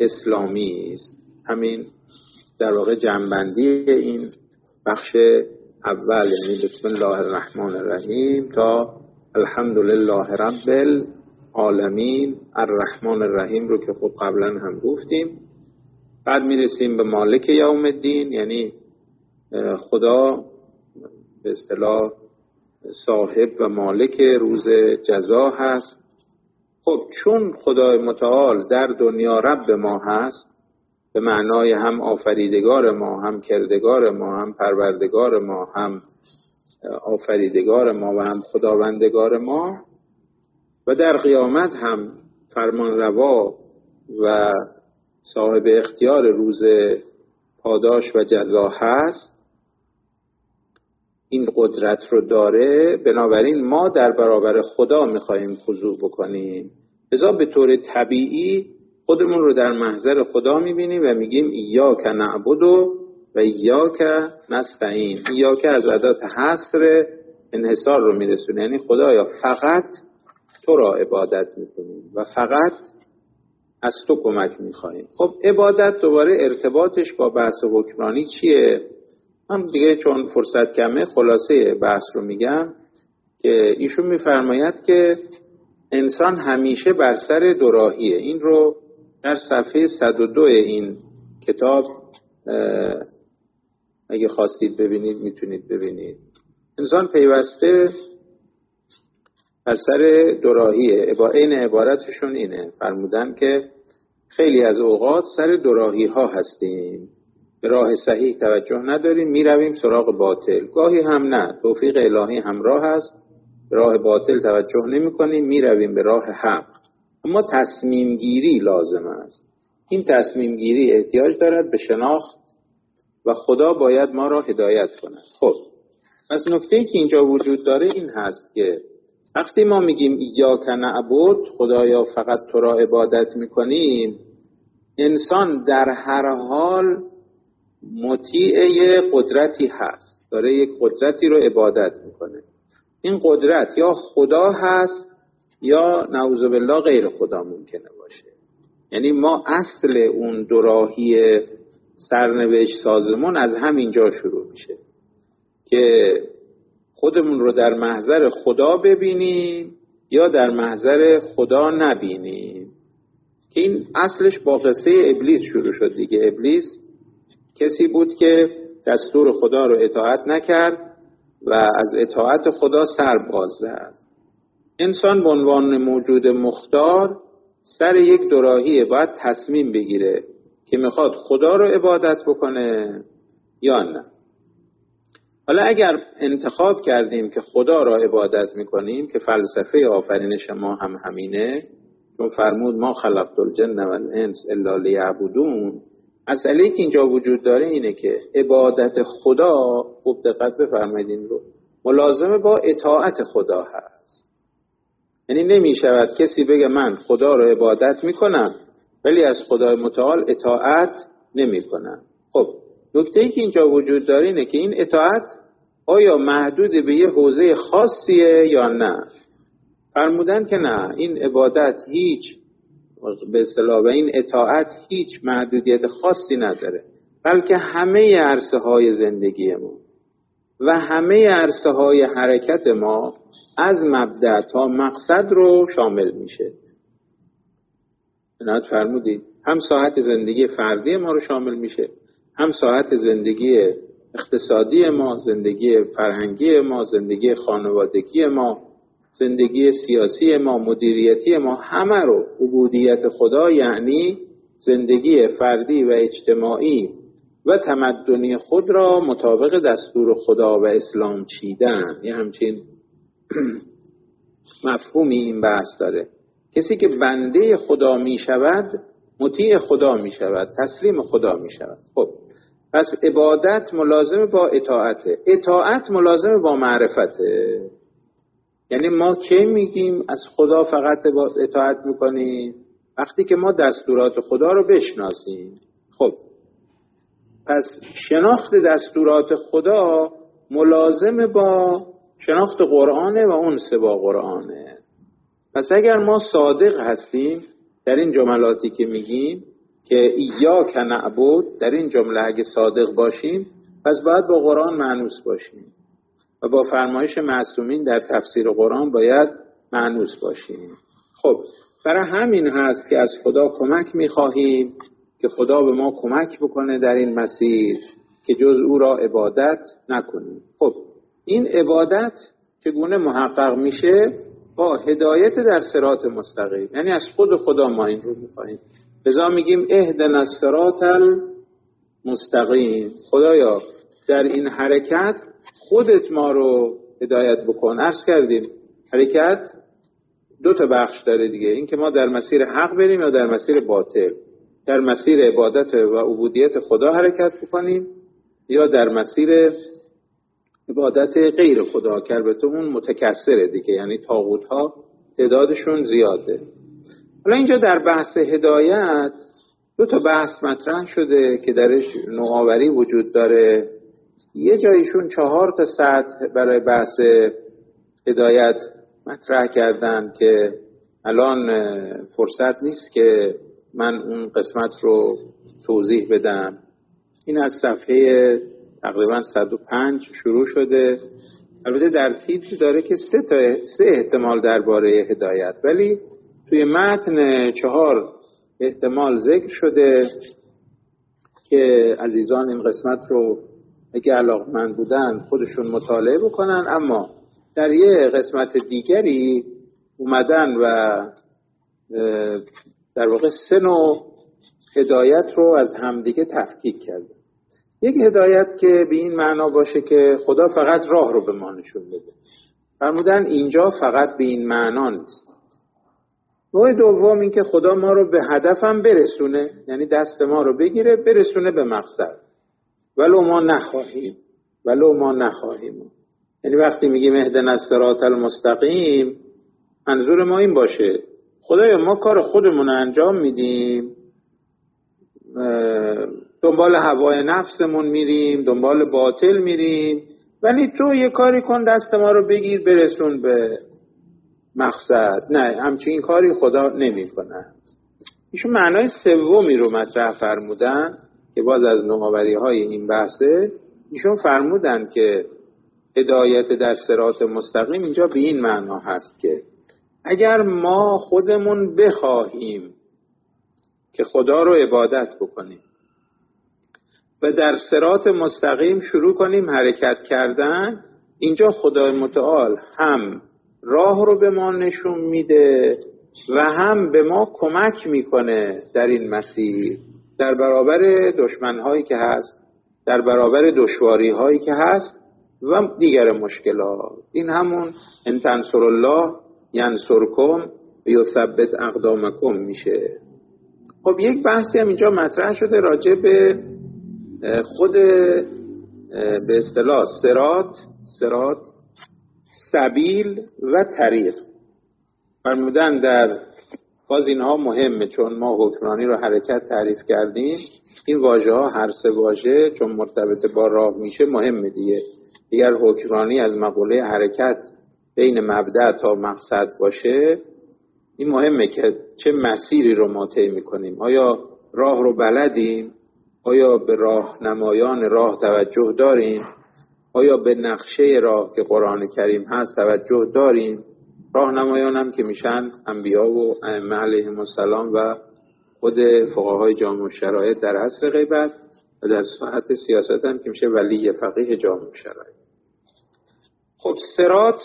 اسلامی است. همین در واقع جنبندی این بخش اول یعنی بسم الله الرحمن الرحیم تا الحمدلله رب العالمین الرحمن الرحیم رو که خب قبلا هم گفتیم. بعد میرسیم به مالک یوم الدین، یعنی خدا به اصطلاح صاحب و مالک روز جزا هست. خب چون خدای متعال در دنیا رب ما هست، به معنای هم آفریدگار ما، هم کردگار ما، هم پروردگار ما، هم آفریدگار ما و هم خداوندگار ما، و در قیامت هم فرمانروا و صاحب اختیار روز پاداش و جزا هست، این قدرت رو داره. بنابراین ما در برابر خدا میخواییم خضوع بکنیم، لذا به طور طبیعی خودمون رو در محضر خدا میبینیم و میگیم ایاک نعبد و ایاک نستعین. ایاک از ادات حصر انحصار رو میرسونه، یعنی خدایا فقط تو را عبادت میکنیم و فقط از تو کمک میخواییم. خب عبادت دوباره ارتباطش با بحث حکمرانی چیه؟ من دیگه چون فرصت کمه خلاصه بحث رو میگم که ایشون میفرماید که انسان همیشه بر سر دوراهیه. این رو در صفحه 102 این کتاب اگه خواستید ببینید میتونید ببینید. انسان پیوسته بر سر دوراهیه. این عبارتشون اینه، فرمودن که خیلی از اوقات سر دوراهی ها هستیم، به راه صحیح توجه نداریم، میرویم سراغ باطل. گاهی هم نه، توفیق الهی همراه هست، به راه باطل توجه نمی کنیم، میرویم به راه حق. اما تصمیم گیری لازم است. این تصمیم گیری احتیاج دارد به شناخت و خدا باید ما را هدایت کند. خب پس نکته‌ای که اینجا وجود داره این هست که وقتی ما میگیم ایاک نعبد، خدایا فقط تو را عبادت میکنیم، انسان در هر حال مطیع قدرتی هست، داره یک قدرتی رو عبادت میکنه. این قدرت یا خدا هست یا نعوذ بالله غیر خدا ممکنه باشه. یعنی ما اصل اون دوراهی سرنوشت سازمون از همینجا شروع میشه که خودمون رو در محضر خدا ببینیم یا در محضر خدا نبینیم، که این اصلش با قصه ابلیس شروع شد دیگه. ابلیس کسی بود که دستور خدا رو اطاعت نکرد و از اطاعت خدا سر باز زد. انسان به عنوان موجود مختار سر یک دوراهیه، باید تصمیم بگیره که میخواد خدا رو عبادت بکنه یا نه. حالا اگر انتخاب کردیم که خدا را عبادت میکنیم، که فلسفه آفرینش ما هم همینه، چون فرمود ما خلقت الجن و الانس الا لیعبدون، مسئله‌ای که اینجا وجود داره اینه که عبادت خدا، خوب دقت بفرمایید این رو، ملازمه با اطاعت خدا هست. یعنی نمیشود کسی بگه من خدا رو عبادت میکنم ولی از خدای متعال اطاعت نمیکنم. خب نکته‌ای که اینجا وجود داره اینه که این اطاعت آیا محدود به یه حوزه خاصیه یا نه؟ فرمودن که نه، این عبادت هیچ به اصطلاح و این اطاعت هیچ محدودیت خاصی نداره، بلکه همه عرصه های زندگی ما و همه عرصه های حرکت ما از مبدأ تا مقصد رو شامل میشه. عنایت فرمودید هم ساحت زندگی فردی ما رو شامل میشه، هم ساحت زندگی اقتصادی ما، زندگی فرهنگی ما، زندگی خانوادگی ما، زندگی سیاسی ما، مدیریتی ما، همه رو. عبودیت خدا یعنی زندگی فردی و اجتماعی و تمدنی خود را مطابق دستور خدا و اسلام چیدن. یه همچین مفهومی این بحث داره. کسی که بنده خدا می شود مطیع خدا می شود، تسلیم خدا می شود. خب پس عبادت ملازم با اطاعته، اطاعت ملازم با معرفته. یعنی ما کی میگیم از خدا فقط اطاعت میکنیم؟ وقتی که ما دستورات خدا رو بشناسیم. خب پس شناخت دستورات خدا ملازم با شناخت قرآنه و اونس با قرآنه. پس اگر ما صادق هستیم در این جملاتی که میگیم که ایاک نعبد، در این جمله اگه صادق باشیم پس باید با قرآن مانوس باشیم و با فرمایش معصومین در تفسیر قرآن باید مانوس باشیم. خب برای همین هست که از خدا کمک می‌خواهیم که خدا به ما کمک بکنه در این مسیر که جز او را عبادت نکنیم. خب این عبادت چگونه محقق میشه؟ با هدایت در صراط مستقیم، یعنی از خود خدا ما این رو می‌خواهیم. لذا میگیم اهدنا الصراط المستقیم، خدایا در این حرکت خودت ما رو هدایت بکن. عرض کردیم حرکت دو تا بخش داره دیگه، این که ما در مسیر حق بریم یا در مسیر باطل، در مسیر عبادت و عبودیت خدا حرکت بکنیم یا در مسیر عبادت غیر خدا که البته اون متکثره دیگه، یعنی طاغوت‌ها تعدادشون زیاده. حالا اینجا در بحث هدایت دو تا بحث مطرح شده که درش نوآوری وجود داره. یه جایشون 4 تا سطح برای بحث هدایت مطرح کردن که الان فرصت نیست که من اون قسمت رو توضیح بدم. این از صفحه تقریبا 105 شروع شده. البته در تیتر داره که 3 احتمال درباره هدایت، ولی توی متن 4 احتمال ذکر شده که عزیزان این قسمت رو اگه علاقمند بودن خودشون مطالعه بکنن. اما در یه قسمت دیگری اومدن و در واقع 3 نوع هدایت رو از همدیگه تفکیک کردن. یک هدایت که به این معنا باشه که خدا فقط راه رو به ما نشون بده، فرمودن اینجا فقط به این معنا نیست. نوع دوم این که خدا ما رو به هدفم برسونه، یعنی دست ما رو بگیره برسونه به مقصد، ولو ما نخواهیم. یعنی وقتی میگیم اهدنا الصراط المستقیم، منظور ما این باشه خدایا ما کار خودمون انجام میدیم، دنبال هوای نفسمون میریم، دنبال باطل میریم، ولی تو یه کاری کن دست ما رو بگیر برسون به مقصد. نه، همچین کاری خدا نمیکنه. ایشون معنای سومی رو مطرح فرمودن که باز از نوآوری های این بحثه. ایشون فرمودن که هدایت در صراط مستقیم اینجا به این معنا هست که اگر ما خودمون بخواهیم که خدا رو عبادت بکنیم و در صراط مستقیم شروع کنیم حرکت کردن، اینجا خدای متعال هم راه رو به ما نشون میده و هم به ما کمک میکنه در این مسیر، در برابر دشمن‌هایی که هست، در برابر دشواری‌هایی که هست و دیگر مشکلات. این همون ان تنصر الله ینصرکم و یثبت اقدامکم میشه. خب یک بحثی هم اینجا مطرح شده راجع به خود به اصطلاح صراط، سبیل و طریق. فرمودن در باز اینها مهمه، چون ما حکمرانی رو حرکت تعریف کردیم، این واژه ها هر 3 واژه چون مرتبط با راه میشه مهمه دیگه. اگر حکمرانی از مقوله حرکت بین مبدأ تا مقصد باشه، این مهمه که چه مسیری رو ما طی میکنیم. آیا راه رو بلدیم؟ آیا به راهنمایان راه توجه داریم؟ آیا به نقشه راه که قرآن کریم هست توجه داریم؟ راهنمایان هم که میشن انبیا و ائمه علیهم السلام و خود فقهای جامع الشرایع در عصر غیبت و در ساحت سیاست هم که میشه ولی فقیه جامع الشرایع. خب صراط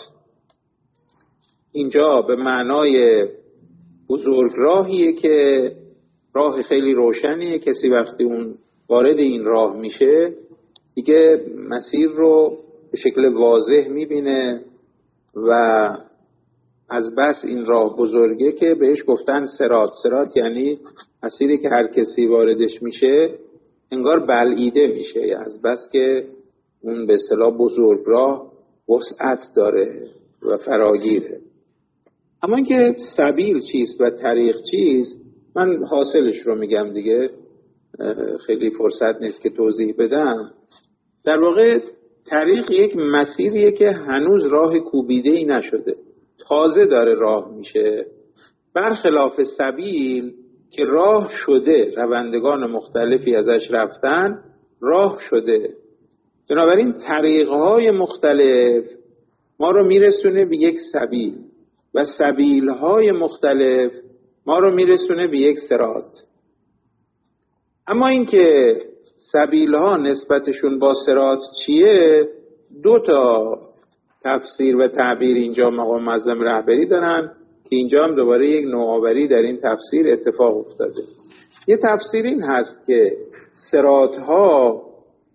اینجا به معنای بزرگ راهیه که راه خیلی روشنیه. کسی وقتی اون وارد این راه میشه دیگه مسیر رو به شکل واضح میبینه و از بس این راه بزرگه که بهش گفتن صراط یعنی مسیری که هر کسی واردش میشه انگار بلعیده میشه، از بس که اون به اصطلاح بزرگ راه وسعت داره و فراگیره. اما اینکه سبیل چیست و طریق چیست من حاصلش رو میگم دیگه، خیلی فرصت نیست که توضیح بدم. در واقع طریق یک مسیریه که هنوز راه کوبیده‌ای نشده، تازه داره راه میشه، برخلاف سبیل که راه شده، روندگان مختلفی ازش رفتن، راه شده. بنابراین طریق‌های مختلف ما رو میرسونه به یک سبیل و سبیل‌های مختلف ما رو میرسونه به یک صراط. اما اینکه سبیل‌ها نسبتشون با صراط چیه، دو تا تفسیر و تعبیر اینجا مقام معظم رهبری دارن که اینجا هم دوباره یک نوآوری در این تفسیر اتفاق افتاده. یه تفسیر این هست که صراط‌ها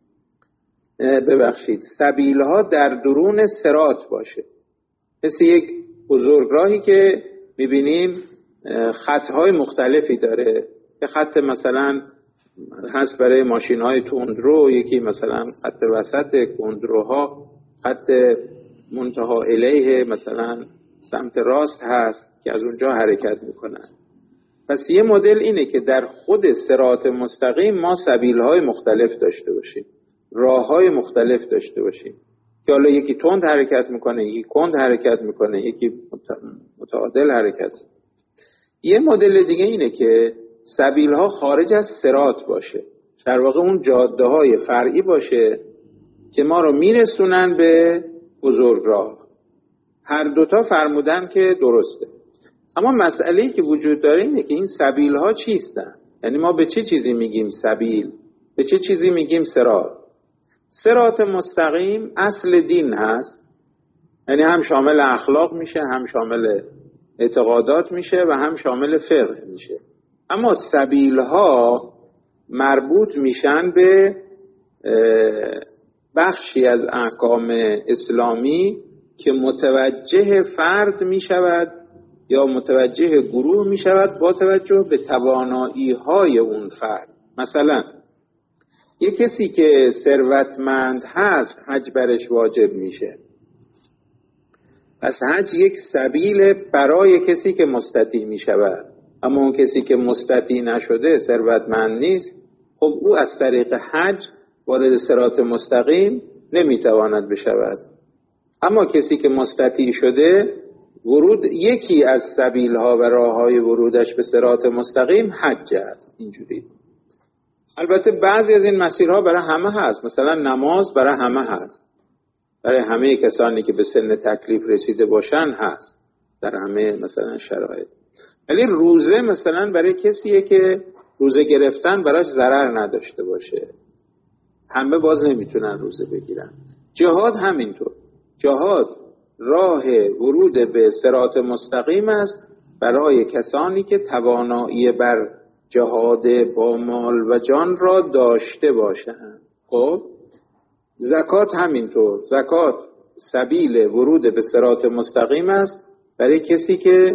سبیل‌ها در درون صراط باشه، مثل یک بزرگراهی که می‌بینیم خطهای مختلفی داره، که خط مثلا هست برای ماشین‌های تندرو، یکی مثلا خط وسط کندروها، خط منتها الیه مثلا سمت راست هست که از اونجا حرکت میکنن. پس یه مدل اینه که در خود صراط مستقیم ما سبیل‌های مختلف داشته باشیم، راه‌های مختلف داشته باشیم که حالا یکی تند حرکت میکنه، یکی کند حرکت میکنه، یکی متعادل حرکت. یه مدل دیگه اینه که سبیل‌ها خارج از صراط باشه، در واقع اون جاده‌های فرعی باشه که ما رو میرسونن به بزرگراه. هر دوتا فرمودن که درسته، اما مسئله‌ای که وجود داره اینه که این سبیل‌ها چیستن؟ یعنی ما به چه چیزی میگیم سبیل، به چه چیزی میگیم صراط؟ صراط مستقیم اصل دین هست، یعنی هم شامل اخلاق میشه، هم شامل اعتقادات میشه و هم شامل فقه میشه. اما سبیل‌ها مربوط میشن به بخشی از احکام اسلامی که متوجه فرد میشود یا متوجه گروه میشود با توجه به توانایی‌های اون فرد. مثلا یک کسی که ثروتمند هست حج برش واجب میشه، پس حج یک سبیل برای کسی که مستطیع میشود. اما اون کسی که مستطیع نشده، ثروتمند نیست، خب او از طریق حج وارد صراط مستقیم نمیتواند بشود. اما کسی که مستطیع شده، ورود یکی از سبیل‌ها و راه‌های ورودش به صراط مستقیم حج است. اینجوری. البته بعضی از این مسیرها برای همه هست، مثلا نماز برای همه هست، برای همه کسانی که به سن تکلیف رسیده باشن هست در همه مثلا شرایط. ولی روزه مثلا برای کسیه که روزه گرفتن براش ضرر نداشته باشه، همه باز نمیتونن روزه بگیرن. جهاد همینطور، جهاد راه ورود به صراط مستقیم است برای کسانی که توانایی بر جهاد با مال و جان را داشته باشند. خب زکات همینطور، زکات سبیل ورود به صراط مستقیم است برای کسی که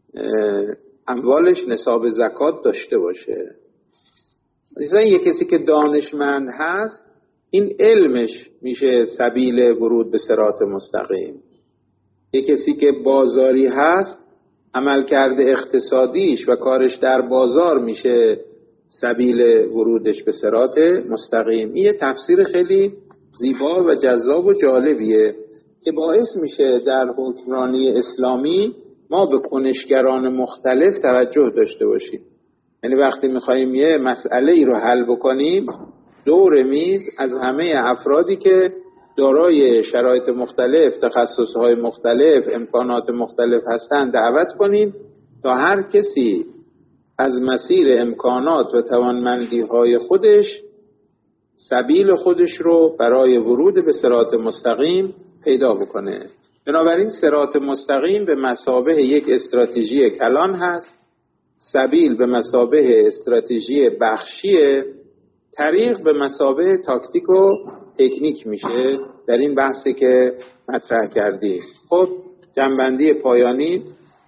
اموالش نصاب زکات داشته باشه. مثلا یک کسی که دانشمند هست، این علمش میشه سبیل ورود به صراط مستقیم. یک کسی که بازاری هست، عملکرد اقتصادیش و کارش در بازار میشه سبیل ورودش به صراط مستقیم. این یه تفسیر خیلی زیبا و جذاب و جالبیه که باعث میشه در حکمرانی اسلامی ما به کنشگران مختلف توجه داشته باشیم. یعنی وقتی میخواییم یه مسئله ای رو حل بکنیم، دور میز از همه افرادی که دارای شرایط مختلف، تخصصهای مختلف، امکانات مختلف هستند دعوت کنیم تا هر کسی از مسیر امکانات و توانمندی‌های خودش سبیل خودش رو برای ورود به صراط مستقیم پیدا بکنه. بنابراین صراط مستقیم به مثابه یک استراتژی کلان هست، سبیل به مثابه استراتژی بخشیه، طریق به مثابه تاکتیک و تکنیک میشه در این بحثی که مطرح کردیم. خب جنبندی پایانی،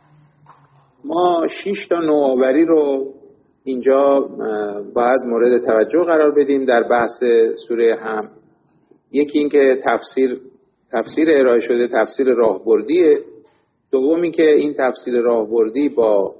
ما 6 تا نوآوری رو اینجا باید مورد توجه قرار بدیم در بحث سوره حمد. یکی این که تفسیر ارائه شده تفسیر راهبردیه. دومی که این تفسیر راهبردی با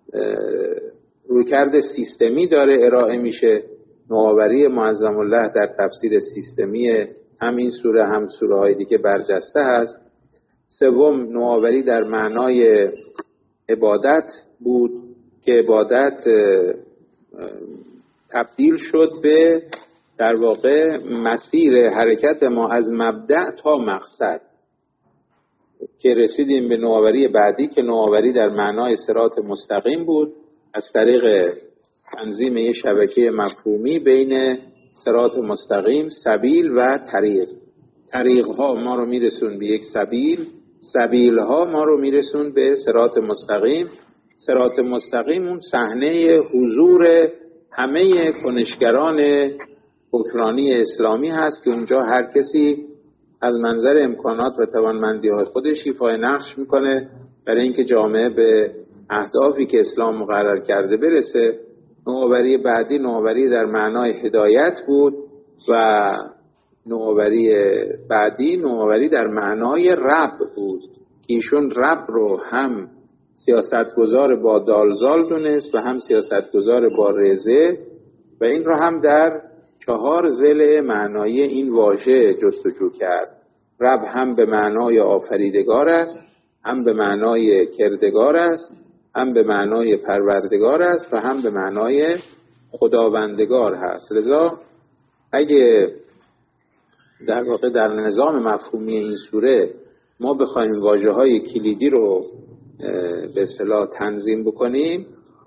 رویکرد سیستمی داره ارائه میشه. نوآوری معظم الله در تفسیر سیستمی همین سوره هم سوره های دیگه برجسته هست. سوم نوآوری در معنای عبادت بود که عبادت تبدیل شد به در واقع مسیر حرکت ما از مبدأ تا مقصد که رسیدیم به نوآوری بعدی که نوآوری در معنای صراط مستقیم بود، از طریق تنظیم یک شبکه مفهومی بین صراط مستقیم، سبیل و طریق. طریق ها ما رو میرسون به یک سبیل، سبیل ها ما رو میرسون به صراط مستقیم. صراط مستقیم اون صحنه حضور همه کنشگران حکمرانی اسلامی هست که اونجا هر کسی از منظر امکانات و توانمندی‌های خودش ایفای نقش میکنه برای اینکه جامعه به اهدافی که اسلام مقرر کرده برسه. نوآوری بعدی نوآوری در معنای هدایت بود و نوآوری بعدی نوآوری در معنای رب بود که ایشون رب رو هم سیاستگزار با دالزال دونست و هم سیاستگزار با رزه و این رو هم در 4 ضلع معنایی این واژه جستجو کرد. رب هم به معنای آفریدگار است، هم به معنای کردگار است، هم به معنای پروردگار است و هم به معنای خداوندگار هست. لذا اگه در واقع در نظام مفهومی این سوره ما بخوایم واژه‌های کلیدی رو به اصطلاح تنظیم بکنیم،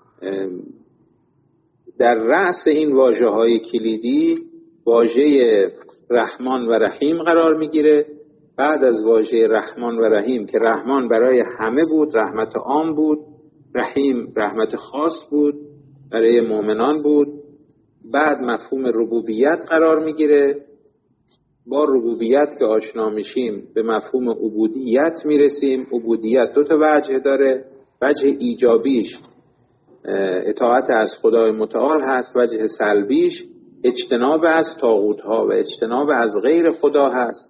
در رأس این واژه‌های کلیدی واژه رحمان و رحیم قرار میگیره. بعد از واژه رحمان و رحیم که رحمان برای همه بود، رحمت عام بود، رحیم رحمت خاص بود، برای مؤمنان بود. بعد مفهوم ربوبیت قرار میگیره. با ربوبیت که آشنا میشیم به مفهوم عبودیت میرسیم. عبودیت 2 تا وجه داره. وجه ایجابیش اطاعت از خدای متعال هست، وجه سلبیش اجتناب از طاغوت‌ها و اجتناب از غیر خدا هست.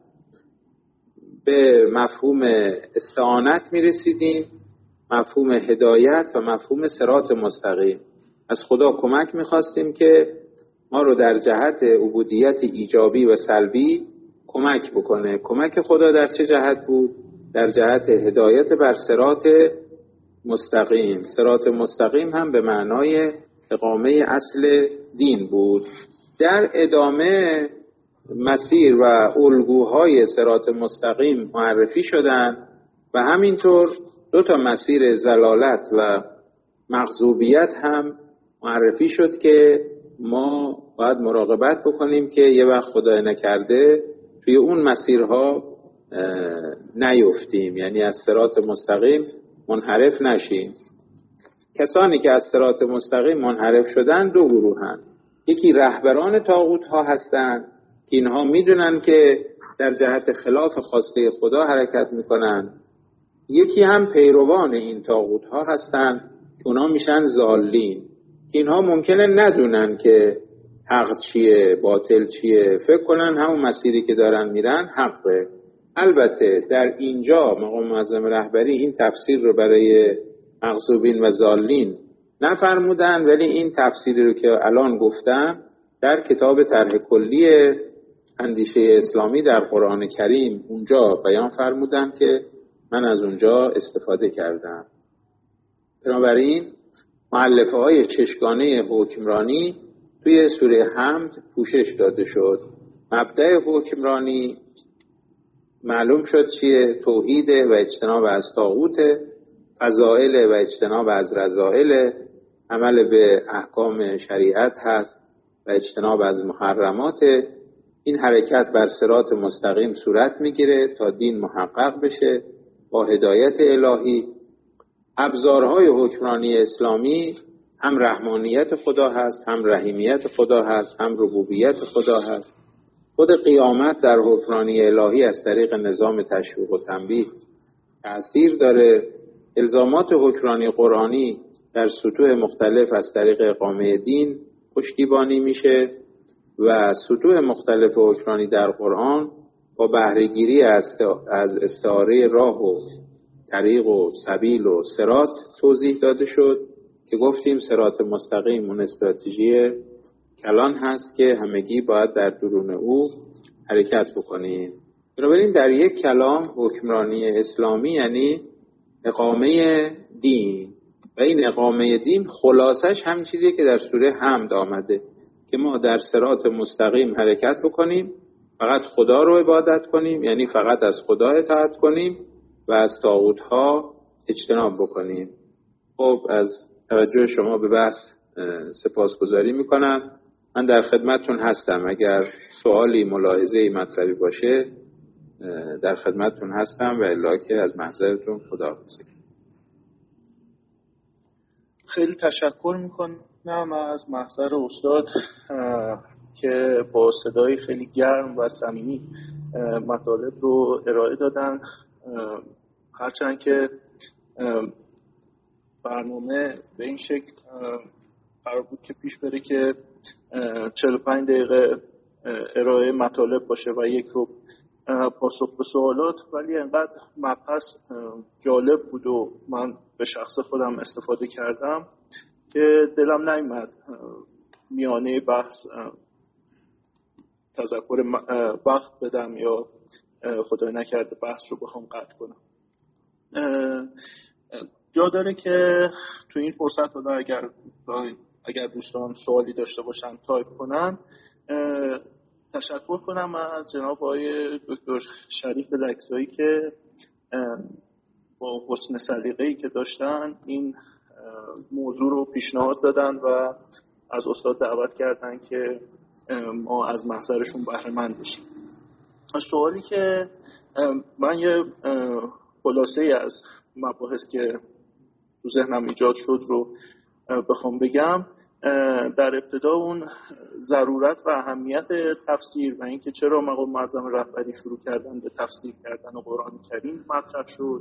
به مفهوم استعانت میرسیدیم، مفهوم هدایت و مفهوم صراط مستقیم. از خدا کمک میخواستیم که ما رو در جهت عبودیت ایجابی و سلبی کمک بکنه. کمک خدا در چه جهت بود؟ در جهت هدایت بر صراط مستقیم. صراط مستقیم هم به معنای اقامه اصل دین بود. در ادامه مسیر و الگوهای صراط مستقیم معرفی شدند و همینطور 2 تا مسیر ضلالت و مغضوبیت هم معرفی شد که ما باید مراقبت بکنیم که یه وقت خدای نکرده توی اون مسیرها نیفتیم، یعنی از صراط مستقیم منحرف نشیم. کسانی که از صراط مستقیم منحرف شدن 2 گروهن. یکی رهبران طاغوت ها هستند که اینها میدونن که در جهت خلاف خواسته خدا حرکت میکنن. یکی هم پیروان این طاغوت ها هستند که اونا میشن ضالین، که اینها ممکنه ندونن که حق چیه باطل چیه، فکر کنن همون مسیری که دارن میرن حقه. البته در اینجا مقام معظم رهبری این تفسیر رو برای مغضوبین و ضالین نفرمودن، ولی این تفسیری رو که الان گفتم در کتاب طرح کلی اندیشه اسلامی در قرآن کریم اونجا بیان فرمودن که من از اونجا استفاده کردم. بنابراین مؤلفه های چشگانه حکمرانی توی سوره حمد پوشش داده شد. مبدأ حکمرانی معلوم شد چیه؟ توحید و اجتناب از طاغوت، فضائل و اجتناب از رذائل، عمل به احکام شریعت هست و اجتناب از محرمات. این حرکت بر صراط مستقیم صورت میگیره تا دین محقق بشه با هدایت الهی. ابزارهای حکمرانی اسلامی هم رحمانیت خدا هست، هم رحیمیت خدا هست، هم ربوبیت خدا هست. خود قیامت در حکمرانی الهی از طریق نظام تشویق و تنبیه تأثیر داره. الزامات حکمرانی قرآنی در سطوح مختلف از طریق اقامه دین پشتیبانی میشه و سطوح مختلف حکمرانی در قرآن با بهره‌گیری از استعاره راه و طریق و سبیل و صراط توضیح داده شد که گفتیم صراط مستقیم اون استراتژی کلان هست که همگی باید در درون او حرکت بکنیم. بنابراین در یک کلام حکمرانی اسلامی یعنی اقامه دین و این اقامه دین خلاصش همین چیزیه که در سوره حمد آمده. که ما در صراط مستقیم حرکت بکنیم، فقط خدا رو عبادت کنیم، یعنی فقط از خدا اطاعت کنیم و از طاغوت‌ها اجتناب بکنیم. خب از توجه شما به بحث سپاسگزاری میکنم. من در خدمتتون هستم، اگر سوالی ملاحظه‌ای مطلبی باشه در خدمتتون هستم و الا که از محضرتون خداحافظی. خیلی تشکر میکنم از محضر استاد که با صدای خیلی گرم و صمیمی مطالب رو ارائه دادن. هرچند که برنامه به این شکل قرار بود که پیش بره که 45 دقیقه ارائه مطالب باشه و 1 رو پاسخ به سوالات، ولی انقدر مبحث جالب بود و من به شخص خودم استفاده کردم که دلم نیامد میانه بحث تذکر وقت بدم یا خدای نکرده بحث رو بخوام قطع کنم. جا داره که تو این فرصت حالا اگر دوستان سوالی داشته باشن تایپ کنن. تشکر کنم از جناب آقای دکتر شریف لکزایی که با حسن سلیقه‌ای که داشتن این موضوع رو پیشنهاد دادن و از استاد دعوت کردن که ما از محضرشون بهره مند بشیم. سوالی که من یه خلاصه‌ای از مباحث که تو ذهنم ایجاد شد رو بخوام بگم، در ابتدا اون ضرورت و اهمیت تفسیر و اینکه چرا مقام معظم رهبری شروع کردن به تفسیر کردن قرآن کریم مطرح شد.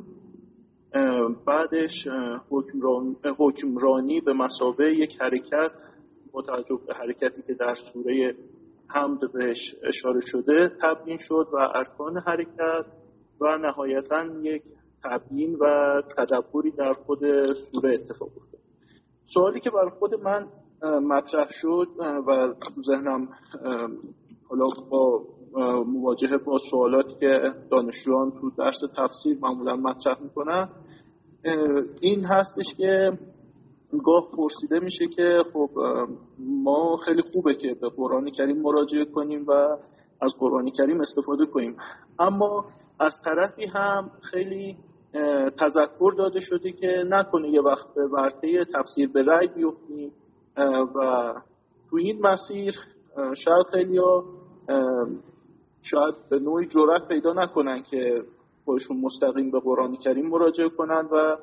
بعدش حکمرانی به مثابه یک حرکت با توجه به حرکتی که در سوره حمد بهش اشاره شده تبیین شد و ارکان حرکت و نهایتاً یک تبیین و تدبری در خود سوره اتفاق افتاد. سوالی که برای خود من مطرح شد و تو ذهنم حالا با مواجهه با سوالاتی که دانشجویان تو درس تفسیر معمولا مطرح میکنن این هستش که گاه پرسیده میشه که خب ما خیلی خوبه که به قرآن کریم مراجعه کنیم و از قرآن کریم استفاده کنیم، اما از طرفی هم خیلی تذکر داده شده که نکنه یه وقت به ورطه تفسیر به رأی بیفتیم و تو این مسیر شاید خیلی‌ها شاید به نوعی جرأت پیدا نکنن که خودشون مستقیم به قرآن کریم مراجعه کنن و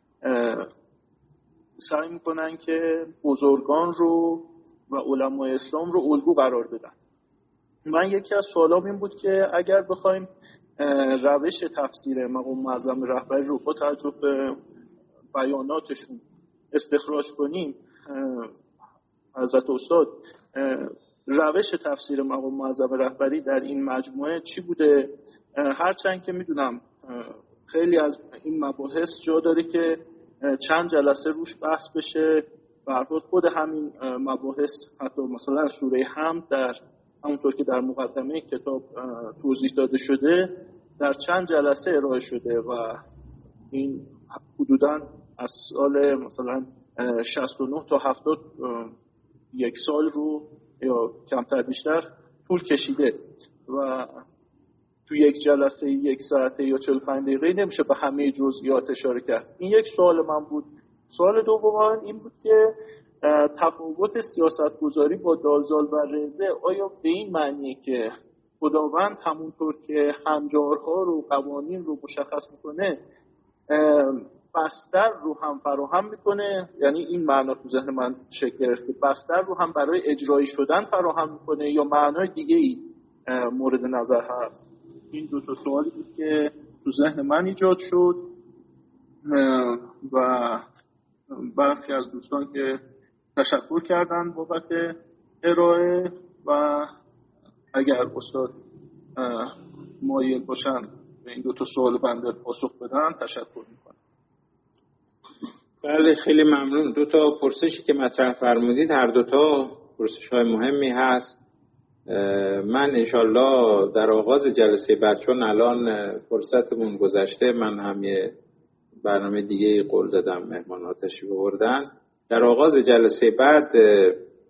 سعی میکنن که بزرگان رو و علمای اسلام رو الگو قرار بدن. من یکی از سوالام این بود که اگر بخوایم روش تفسیر مقام معظم رهبری رو با توجه به بیاناتشون استخراج کنیم، حضرت استاد روش تفسیر مقام معظم رهبری در این مجموعه چی بوده؟ هرچند که میدونم خیلی از این مباحث جا داره که چند جلسه روش بحث بشه و خود همین مباحث حتی مثلا سوره حمد در همونطور که در مقدمه کتاب توضیح داده شده در چند جلسه ارائه شده و این حدوداً از سال مثلا 69 تا 70 یک سال رو یا کمتر بیشتر طول کشیده و تو یک جلسه 1 ساعته یا 45 دقیقه نمیشه به همه جزئیات اشاره کرد. این یک سوال من بود. سوال دوم این بود که تفاوت سیاستگذاری با دالزال و رزه آیا به این معنیه که خداوند همونطور که هنجارها رو قوانین رو مشخص میکنه بستر رو هم فراهم میکنه، یعنی این معنا تو ذهن من شکل گرفت که بستر رو هم برای اجرایی شدن فراهم میکنه یا معنای دیگه ای مورد نظر هست؟ این دو تا سوالی بود که تو ذهن من ایجاد شد و برخی از دوستان که تشکر کردن بابت ارائه و اگر استاد مایل باشن به این دو تا سوال بنده پاسخ بدن تشکر میکنم. بله خیلی ممنون. 2 تا پرسشی که مطرح فرمودید هر 2 تا پرسش‌های مهمی هست. من انشالله در آغاز جلسه بعد چون الان فرصتمون گذشته من هم یه برنامه دیگه قول دادم مهمان‌ها تشریف آوردن، در آغاز جلسه بعد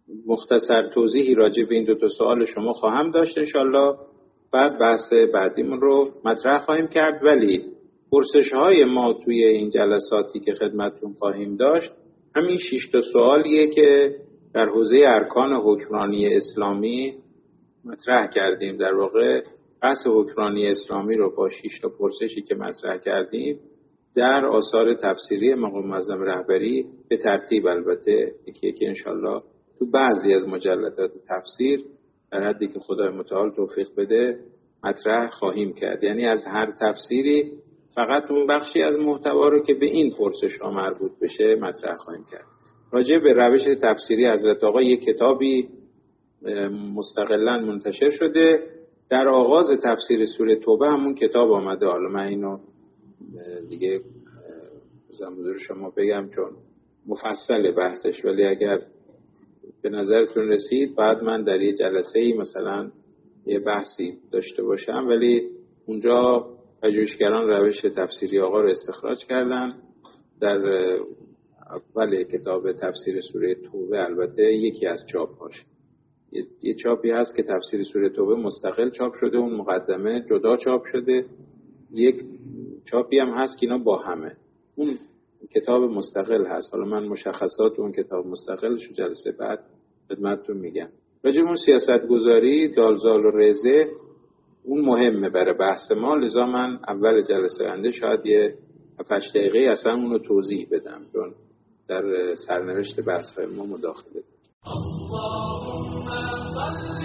مختصر توضیحی راجع به این دو تا سوال شما خواهم داشت انشالله. بعد بحث بعدیمون رو مطرح خواهیم کرد. ولی پرسش‌های ما توی این جلساتی که خدمتتون خواهیم داشت همین 6 تا سوالیه که در حوزه ارکان حکمرانی اسلامی مطرح کردیم. در واقع بحث حکمرانی اسلامی رو با 6 تا پرسشی که مطرح کردیم در آثار تفسیری مقام معظم رهبری به ترتیب، البته یکی انشالله تو بعضی از مجلدات تفسیر در حدی که خدای متعال توفیق بده مطرح خواهیم کرد. یعنی از هر تفسیری فقط اون بخشی از محتوا رو که به این پرسش ها مربوط بشه مطرح خواهیم کرد. راجع به روش تفسیری حضرت آقا یک کتابی مستقلاً منتشر شده. در آغاز تفسیر سوره توبه همون کتاب آمده. حالا من اینو دیگه حضور شما بگم چون مفصل بحثش، ولی اگر به نظرتون رسید بعد من در یه جلسه‌ای مثلا یه بحثی داشته باشم. ولی اونجا پژوهشگران روش تفسیری آقا رو استخراج کردن. در اول کتاب تفسیر سوره توبه البته یکی از چاپ‌هاش یه چاپی هست که تفسیر سوره توبه مستقل چاپ شده، اون مقدمه جدا چاپ شده. یک چاپی هم هست که اینا با همه، اون کتاب مستقل هست. حالا من مشخصات اون کتاب مستقلش رو جلسه بعد خدمتتون میگم. راجع به اون سیاست گذاری دالزال و رزه اون مهمه برای بحث ما، لذا من اول جلسه آینده شاید یه 7 دقیقه اصلا اون رو توضیح بدم چون در سرنوشت بحث ما مداخله. اللهم صل